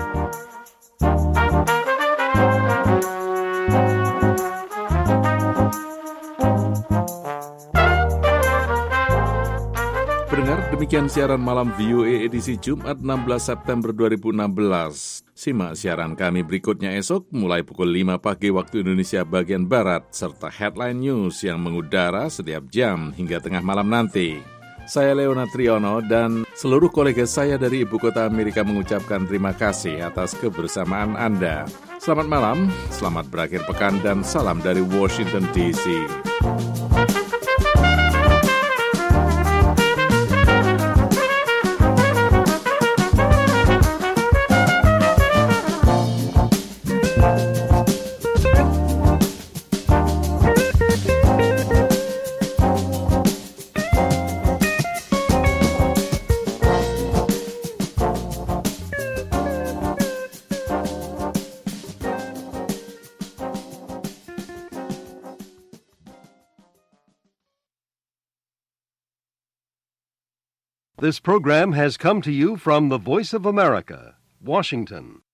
Pendengar, demikian siaran malam VOA edisi Jumat 16 September 2016. Simak siaran kami berikutnya esok mulai pukul 5 pagi waktu Indonesia bagian Barat, serta headline news yang mengudara setiap jam hingga tengah malam nanti. Saya Leonard Triono dan seluruh kolega saya dari Ibu Kota Amerika mengucapkan terima kasih atas kebersamaan Anda. Selamat malam, selamat berakhir pekan, dan salam dari Washington DC. This program has come to you from the Voice of America, Washington.